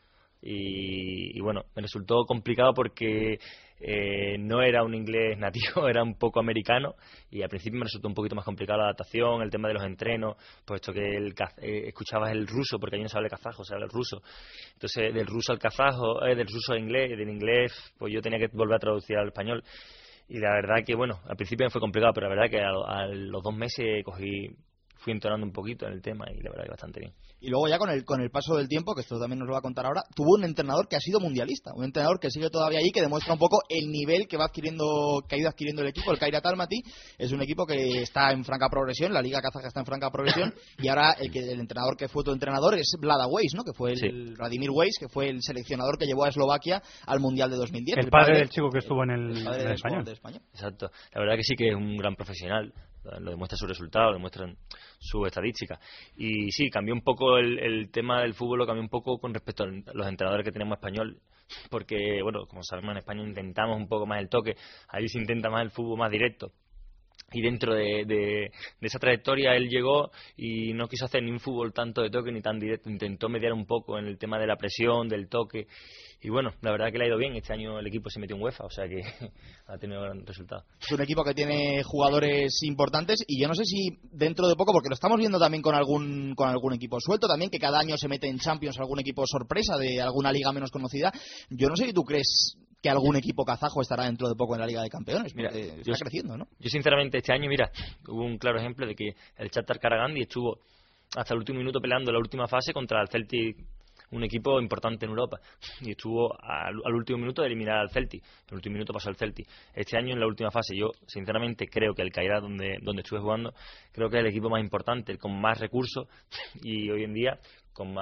Y bueno, me resultó complicado porque no era un inglés nativo, era un poco americano, y al principio me resultó un poquito más complicado la adaptación, el tema de los entrenos, puesto que escuchabas el ruso, porque allí no se habla el kazajo, se habla el ruso. Entonces, del ruso al kazajo, del ruso al inglés, del inglés, pues yo tenía que volver a traducir al español. Y la verdad que, bueno, al principio me fue complicado, pero la verdad que a los 2 meses fui entonando un poquito en el tema, y la verdad que bastante bien. Y luego ya con el paso del tiempo, que esto también nos lo va a contar ahora, tuvo un entrenador que ha sido mundialista, un entrenador que sigue todavía allí, que demuestra un poco el nivel que ha ido adquiriendo el equipo, el Kairat Almaty. Es un equipo que está en franca progresión, la liga kazaja está en franca progresión, y ahora el entrenador que fue tu entrenador es Vlada Weiss, ¿no? Que fue Vladimir Weiss, que fue el seleccionador que llevó a Eslovaquia al Mundial de 2010. El padre del chico que estuvo en el español. Exacto, la verdad que sí que es un gran profesional. Lo demuestra sus resultados, lo demuestran sus estadísticas. Y sí, cambió un poco el tema del fútbol, lo cambió un poco con respecto a los entrenadores que tenemos español, porque, bueno, como sabemos, en España intentamos un poco más el toque, ahí se intenta más el fútbol más directo. Y dentro de esa trayectoria él llegó y no quiso hacer ni un fútbol tanto de toque ni tan directo, intentó mediar un poco en el tema de la presión, del toque, y bueno, la verdad que le ha ido bien. Este año el equipo se metió en UEFA, o sea que ha tenido gran resultado. Es un equipo que tiene jugadores importantes, y yo no sé si dentro de poco, porque lo estamos viendo también con algún equipo suelto también, que cada año se mete en Champions algún equipo sorpresa de alguna liga menos conocida. Yo no sé si tú crees que algún equipo kazajo estará dentro de poco en la Liga de Campeones, porque está creciendo, ¿no? Yo sinceramente este año, mira, hubo un claro ejemplo de que el Shakhtar Karagandhi estuvo hasta el último minuto peleando la última fase contra el Celtic, un equipo importante en Europa, y estuvo al último minuto de eliminar al Celtic. El último minuto pasó el Celtic. Este año en la última fase yo sinceramente creo que el Kairat, donde estuve jugando, creo que es el equipo más importante, con más recursos, y hoy en día con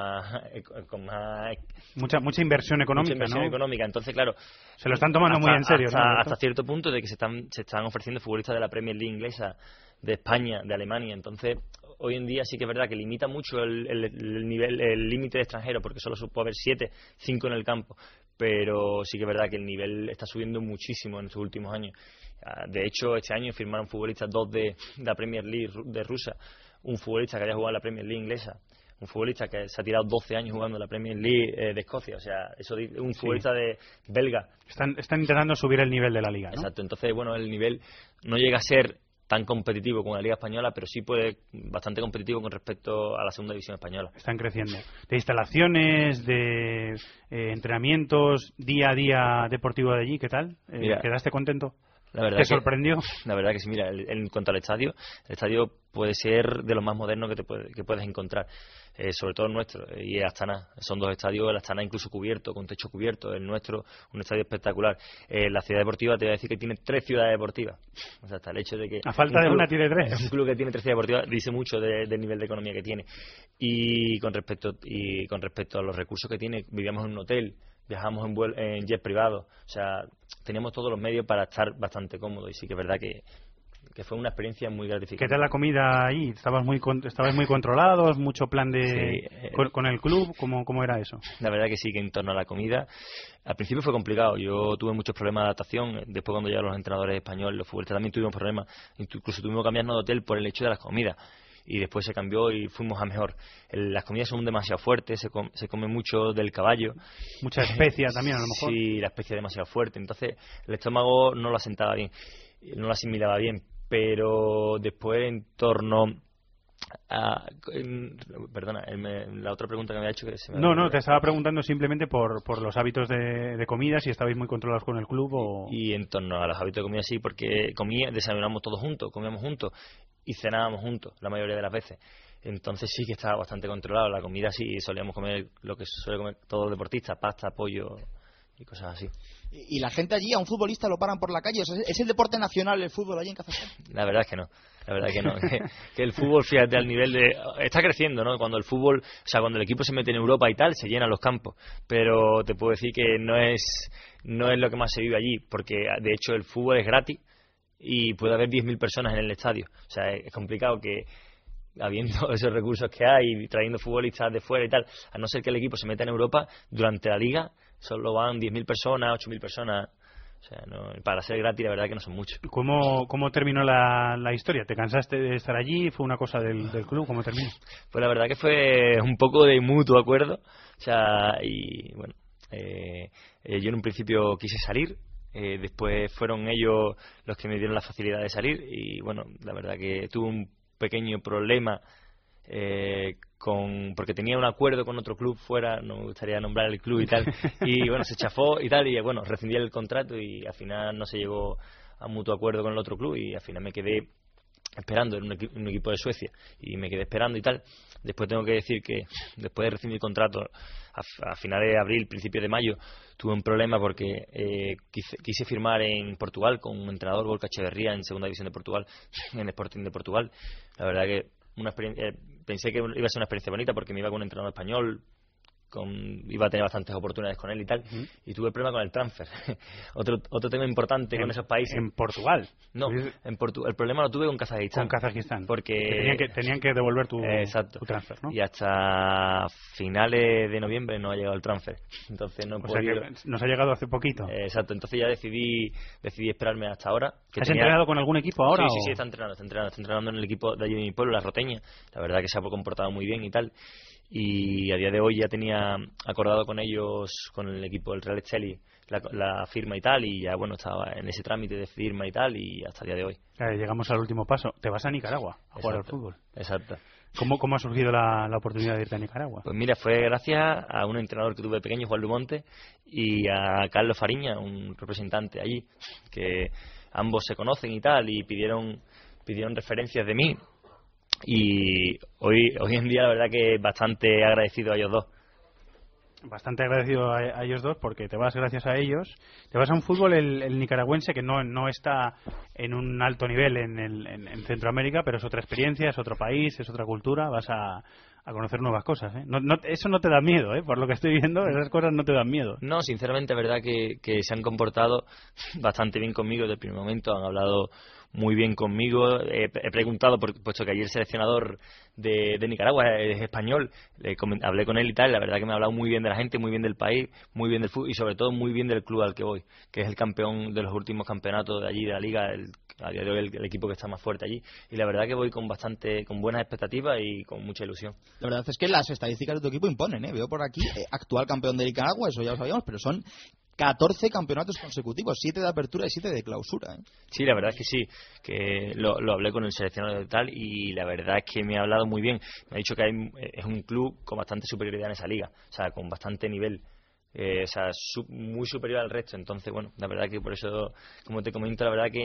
mucha inversión económica, ¿no? Económica. Entonces, claro, se lo están tomando muy en serio, hasta cierto punto de que se están ofreciendo futbolistas de la Premier League inglesa, de España, de Alemania. Entonces, hoy en día sí que es verdad que limita mucho el nivel, el límite de extranjeros, porque solo se puede haber 7, 5 en el campo, pero sí que es verdad que el nivel está subiendo muchísimo en estos últimos años. De hecho, este año firmaron futbolistas 2 de la Premier League de Rusia, un futbolista que haya jugado en la Premier League inglesa, un futbolista que se ha tirado 12 años jugando en la Premier League de Escocia, o sea, eso un futbolista de belga. Están intentando subir el nivel de la liga, ¿no? Exacto, entonces, bueno, el nivel no llega a ser tan competitivo como la Liga Española, pero sí puede bastante competitivo con respecto a la segunda división española. Están creciendo. De instalaciones, de entrenamientos, día a día deportivo de allí, ¿qué tal? ¿Quedaste contento? La verdad ¿Te sorprendió? La verdad que sí, mira, en cuanto al estadio, el estadio puede ser de los más modernos que puedes encontrar, sobre todo el nuestro, y el Astana. Son 2 estadios, el Astana incluso cubierto, con techo cubierto, el nuestro, un estadio espectacular. La ciudad deportiva, te voy a decir que tiene 3 ciudades deportivas. O sea, hasta el hecho de que... A falta de una tiene 3. Un club que tiene 3 ciudades deportivas dice mucho del nivel de economía que tiene. Y con respecto a los recursos que tiene, vivíamos en un hotel, viajamos en jet privado, o sea, teníamos todos los medios para estar bastante cómodos, y sí que es verdad que fue una experiencia muy gratificante. ¿Qué tal la comida ahí? ¿Estabais muy controlados? ¿Mucho plan con el club? ¿Cómo era eso? La verdad que sí, que en torno a la comida, al principio fue complicado. Yo tuve muchos problemas de adaptación. Después, cuando llegaron los entrenadores españoles, los futbolistas también tuvimos problemas. Incluso tuvimos que cambiarnos de hotel por el hecho de las comidas. Y después se cambió y fuimos a mejor. Las comidas son demasiado fuertes, se come mucho del caballo. Mucha especia también, a lo mejor. Sí, la especia es demasiado fuerte. Entonces, el estómago no lo asentaba bien, no lo asimilaba bien. pero después en torno perdona, la otra pregunta que me ha hecho que se me No, te estaba preguntando simplemente por los hábitos de comida, si estabais muy controlados con el club o... Y en torno a los hábitos de comida sí, porque desayunábamos todos juntos, comíamos juntos y cenábamos juntos la mayoría de las veces. Entonces sí que estaba bastante controlado. La comida sí solíamos comer lo que suele comer todos los deportistas, pasta, pollo y cosas así. ¿Y la gente allí, a un futbolista lo paran por la calle? O sea, ¿es el deporte nacional el fútbol allí en Kazajstán? La verdad es que no. que el fútbol, fíjate, al nivel de... Está creciendo, ¿no? Cuando el fútbol, o sea, cuando el equipo se mete en Europa y tal, se llenan los campos. Pero te puedo decir que no es lo que más se vive allí, porque de hecho el fútbol es gratis y puede haber 10.000 personas en el estadio. O sea, es complicado que, habiendo esos recursos que hay, trayendo futbolistas de fuera y tal, a no ser que el equipo se meta en Europa, durante la liga solo van 10.000 personas, 8.000 personas. O sea, para ser gratis la verdad que no son muchos. ¿Cómo terminó la historia? ¿Te cansaste de estar allí? ¿Fue una cosa del club? ¿Cómo terminó? Pues la verdad que fue un poco de mutuo acuerdo. O sea, y bueno, yo en un principio quise salir. Después fueron ellos los que me dieron la facilidad de salir. Y bueno, la verdad que tuve un pequeño problema porque tenía un acuerdo con otro club fuera, no me gustaría nombrar el club y tal, y bueno, se chafó y tal, y bueno, rescindí el contrato y al final no se llegó a mutuo acuerdo con el otro club y al final me quedé esperando en un equipo de Suecia y me quedé esperando y tal. Después tengo que decir que después de rescindir el contrato a finales de abril, principios de mayo, tuve un problema porque quise firmar en Portugal con un entrenador, Gorka Echeverría, en segunda división de Portugal, en Sporting de Portugal. La verdad que pensé que iba a ser una experiencia bonita porque me iba con un entrenador español, iba a tener bastantes oportunidades con él y tal, y tuve problema con el transfer. otro tema importante con esos países. ¿En Portugal? No, el problema lo tuve con Kazajistán. Con Kazajistán. Porque tenían que devolver tu transfer, ¿no? Y hasta finales de noviembre no ha llegado el transfer. Entonces no he podido... que nos ha llegado hace poquito. Exacto, entonces ya decidí esperarme hasta ahora. ¿Has entrenado con algún equipo ahora? Sí, está entrenando en el equipo de allí de mi pueblo, la Roteña. La verdad que se ha comportado muy bien y tal. Y a día de hoy ya tenía acordado con ellos, con el equipo del Real Esteli, la firma y tal, y ya bueno, estaba en ese trámite de firma y tal, y hasta el día de hoy. Llegamos al último paso. Te vas a Nicaragua a jugar al fútbol. Exacto. ¿Cómo ha surgido la oportunidad de irte a Nicaragua? Pues mira, fue gracias a un entrenador que tuve pequeño, Juan Lumonte, y a Carlos Fariña, un representante allí, que ambos se conocen y tal, y pidieron referencias de mí. Y hoy en día la verdad que bastante agradecido a ellos dos. Bastante agradecido a ellos dos porque te vas gracias a ellos. Te vas a un fútbol el nicaragüense que no está en un alto nivel en Centroamérica, pero es otra experiencia, es otro país, es otra cultura. Vas a conocer nuevas cosas, ¿eh? Eso no te da miedo, ¿eh? Por lo que estoy viendo, esas cosas no te dan miedo. No, sinceramente, es verdad que se han comportado bastante bien conmigo desde el primer momento. Han hablado muy bien conmigo. He preguntado, puesto que ayer el seleccionador de Nicaragua es español, hablé con él y tal, la verdad que me ha hablado muy bien de la gente, muy bien del país, muy bien del fútbol y sobre todo muy bien del club al que voy, que es el campeón de los últimos campeonatos de allí, de la liga, a día de hoy el equipo que está más fuerte allí, y la verdad que voy con buenas expectativas y con mucha ilusión. La verdad es que las estadísticas de tu equipo imponen, ¿eh? Veo por aquí, actual campeón de Nicaragua, eso ya lo sabíamos, pero son 14 campeonatos consecutivos, 7 de apertura y 7 de clausura, ¿eh? Sí, la verdad es que sí, que lo hablé con el seleccionador de tal y la verdad es que me ha hablado muy bien. Me ha dicho que es un club con bastante superioridad en esa liga, o sea, con bastante nivel, o sea, muy superior al resto. Entonces, bueno, la verdad que por eso, como te comento, la verdad que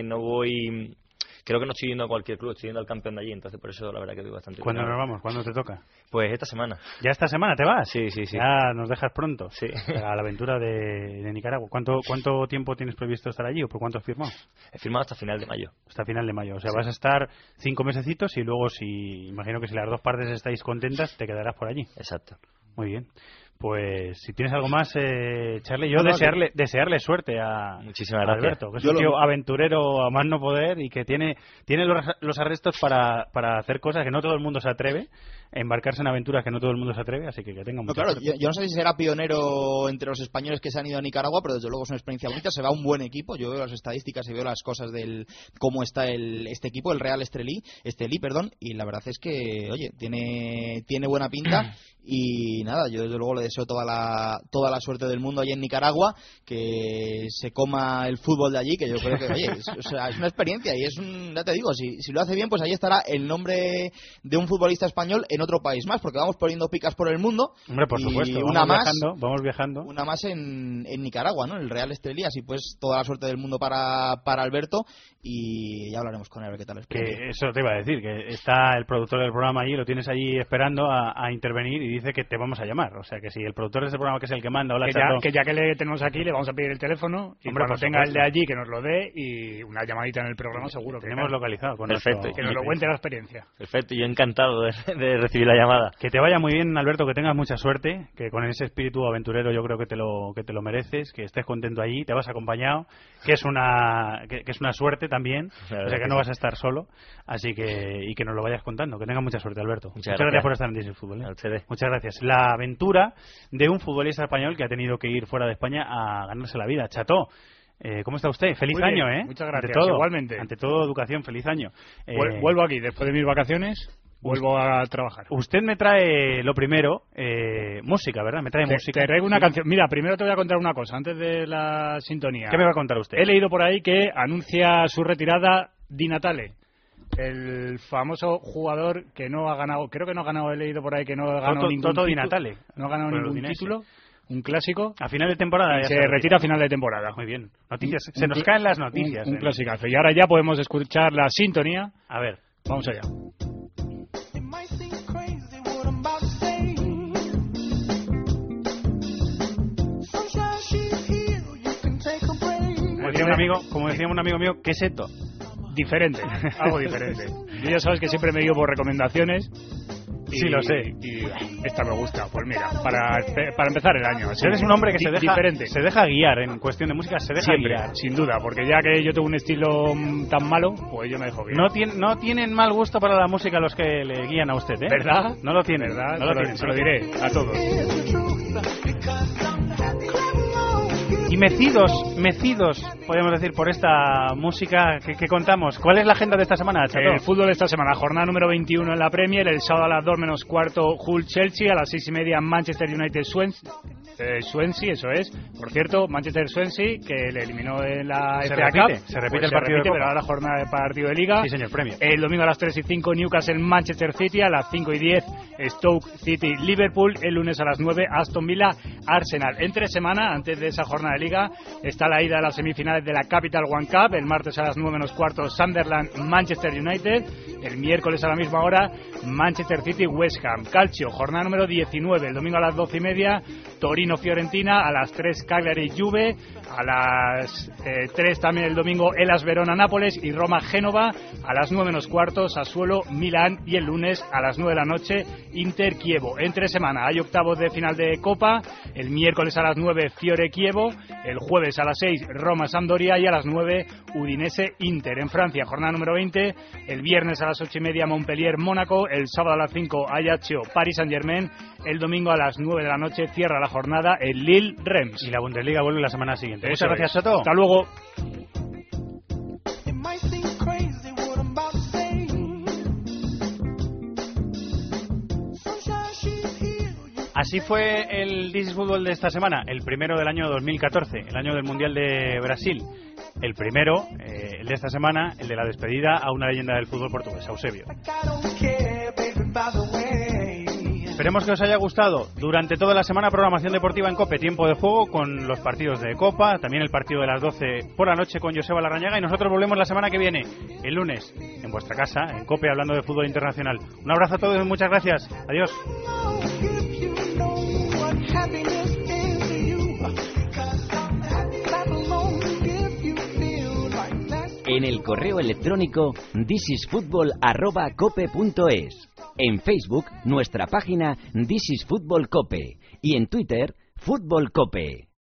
creo que no estoy yendo a cualquier club, estoy yendo al campeón de allí, entonces por eso la verdad que estoy bastante... ¿Cuándo nos vamos? ¿Cuándo te toca? Pues esta semana. ¿Ya esta semana te vas? Sí. Ya nos dejas pronto. Sí. A la aventura de Nicaragua. ¿Cuánto tiempo tienes previsto estar allí o por cuánto has firmado? He firmado hasta final de mayo. Hasta final de mayo. O sea, sí. Vas a estar 5 mesecitos y luego, imagino que si las dos partes estáis contentas, te quedarás por allí. Exacto. Muy bien. Pues si tienes algo más, Charlie, yo desearle suerte a Alberto, que es un tío aventurero a más no poder y que tiene los arrestos para hacer cosas que no todo el mundo se atreve, embarcarse en aventuras que no todo el mundo se atreve, así que tenga mucha claro, suerte. Yo no sé si será pionero entre los españoles que se han ido a Nicaragua, pero desde luego es una experiencia bonita, se va un buen equipo, yo veo las estadísticas y veo las cosas del cómo está este equipo, el Real Estelí, y la verdad es que, oye, tiene buena pinta y nada, yo desde luego le deseo toda la suerte del mundo allí en Nicaragua, que se coma el fútbol de allí, que yo creo que, oye, es una experiencia y ya te digo, si lo hace bien, pues ahí estará el nombre de un futbolista español en otro país más, porque vamos poniendo picas por el mundo. Hombre, por supuesto, vamos viajando. Una más en Nicaragua, ¿no? El Real Estelí, así pues toda la suerte del mundo para Alberto, y ya hablaremos con él a ver qué tal es. Que eso te iba a decir, que está el productor del programa allí, lo tienes allí esperando a intervenir y dice que te vamos a llamar. O sea que si el productor de ese programa, que es el que manda, que ya que le tenemos aquí, le vamos a pedir el teléfono y cuando tenga el de allí que nos lo dé, y una llamadita en el programa seguro que tenemos localizado. Perfecto. Que nos lo cuente la experiencia. Perfecto, yo encantado de recibir la llamada. Que te vaya muy bien, Alberto, que tengas mucha suerte, que con ese espíritu aventurero yo creo que te lo mereces, que estés contento allí, te vas acompañado, que es una suerte también, o sea que no vas a estar solo, así que nos lo vayas contando, que tengas mucha suerte, Alberto. Muchas gracias por estar en This is Football. Muchas gracias. La aventura de un futbolista español que ha tenido que ir fuera de España a ganarse la vida. Cható, ¿cómo está usted? Feliz año, ¿eh? Muchas gracias, igualmente. Ante todo, educación, feliz año. Vuelvo aquí, después de mis vacaciones, vuelvo a trabajar. Usted me trae, lo primero, música, ¿verdad? Me trae música. Te traigo una canción. Mira, primero te voy a contar una cosa, antes de la sintonía. ¿Qué me va a contar usted? He leído por ahí que anuncia su retirada Di Natale, el famoso jugador que no ha ganado, creo que no ha ganado, he leído por ahí que no ha ganado ningún título. Di Natale. No ha ganado ningún título. Un clásico. A final de temporada. Se retira a final de temporada. Muy bien. Noticias. Se nos caen las noticias. Un clasicazo. Y ahora ya podemos escuchar la sintonía. A ver. Vamos allá. Como decía un amigo mío, ¿qué es esto? Diferente, algo diferente. Yo ya sabes que siempre me guío por recomendaciones. Sí, lo sé. Y esta me gusta. Pues mira, para empezar el año. Eres un hombre que diferente. Se deja guiar en cuestión de música, se deja siempre, guiar. Sin duda, porque ya que yo tengo un estilo tan malo, pues yo me dejo guiar. No tienen mal gusto para la música los que le guían a usted, ¿eh? ¿Verdad? No lo tienen, ¿verdad? No lo tienen. Se lo diré a todos. Y mecidos, podríamos decir, por esta música que contamos. ¿Cuál es la agenda de esta semana, Chato? El fútbol de esta semana, jornada número 21 en la Premier, el sábado a las 2 menos cuarto Hull-Chelsea, a las 6:30 Manchester United-Swansea, eso es. Por cierto, Manchester-Swansea, que le eliminó en la FA Cup. Se repite el partido de Copa. Pero ahora jornada de partido de Liga. Sí, señor, Premier. El domingo a las 3:05 Newcastle-Manchester City, a las 5:10 Stoke City-Liverpool, el lunes a las 9 Aston Villa-Arsenal. Entre semana, antes de esa jornada de Liga, está la ida a las semifinales de la Capital One Cup, el martes a las 9 menos cuarto Sunderland-Manchester United, el miércoles a la misma hora Manchester City-West Ham. Calcio, jornada número 19, el domingo a las 12:30 Torino-Fiorentina, a las 3 Cagliari-Juve, a las 3 también el domingo Hellas Verona-Nápoles y Roma-Génova, a las 9 menos cuarto Sassuolo-Milán y el lunes a las 9 de la noche Inter-Kievo. Entre semana hay octavos de final de Copa, el miércoles a las 9 Fiore-Kievo, el jueves a las 6 Roma-Sampdoria y a las 9 Udinese-Inter. En Francia, jornada número 20, el viernes a las 8:30 Montpellier-Mónaco, el sábado a las 5 Ajaccio-Paris Saint-Germain, el domingo a las 9 de la noche cierra la jornada el Lille-Reims. Y la Bundesliga vuelve la semana siguiente. Muchas gracias, Soto. Hasta luego. Así fue el This is Football de esta semana, el primero del año 2014, el año del Mundial de Brasil. El primero, el de esta semana, el de la despedida a una leyenda del fútbol portugués, Eusebio. Esperemos que os haya gustado. Durante toda la semana, programación deportiva en COPE, tiempo de juego con los partidos de Copa, también el partido de las 12 por la noche con Joseba Larrañaga, y nosotros volvemos la semana que viene, el lunes, en vuestra casa, en COPE, hablando de fútbol internacional. Un abrazo a todos y muchas gracias. Adiós. En el correo electrónico thisisfutbol@cope.es. En Facebook, nuestra página This is Fútbol Cope. Y en Twitter, Fútbol Cope.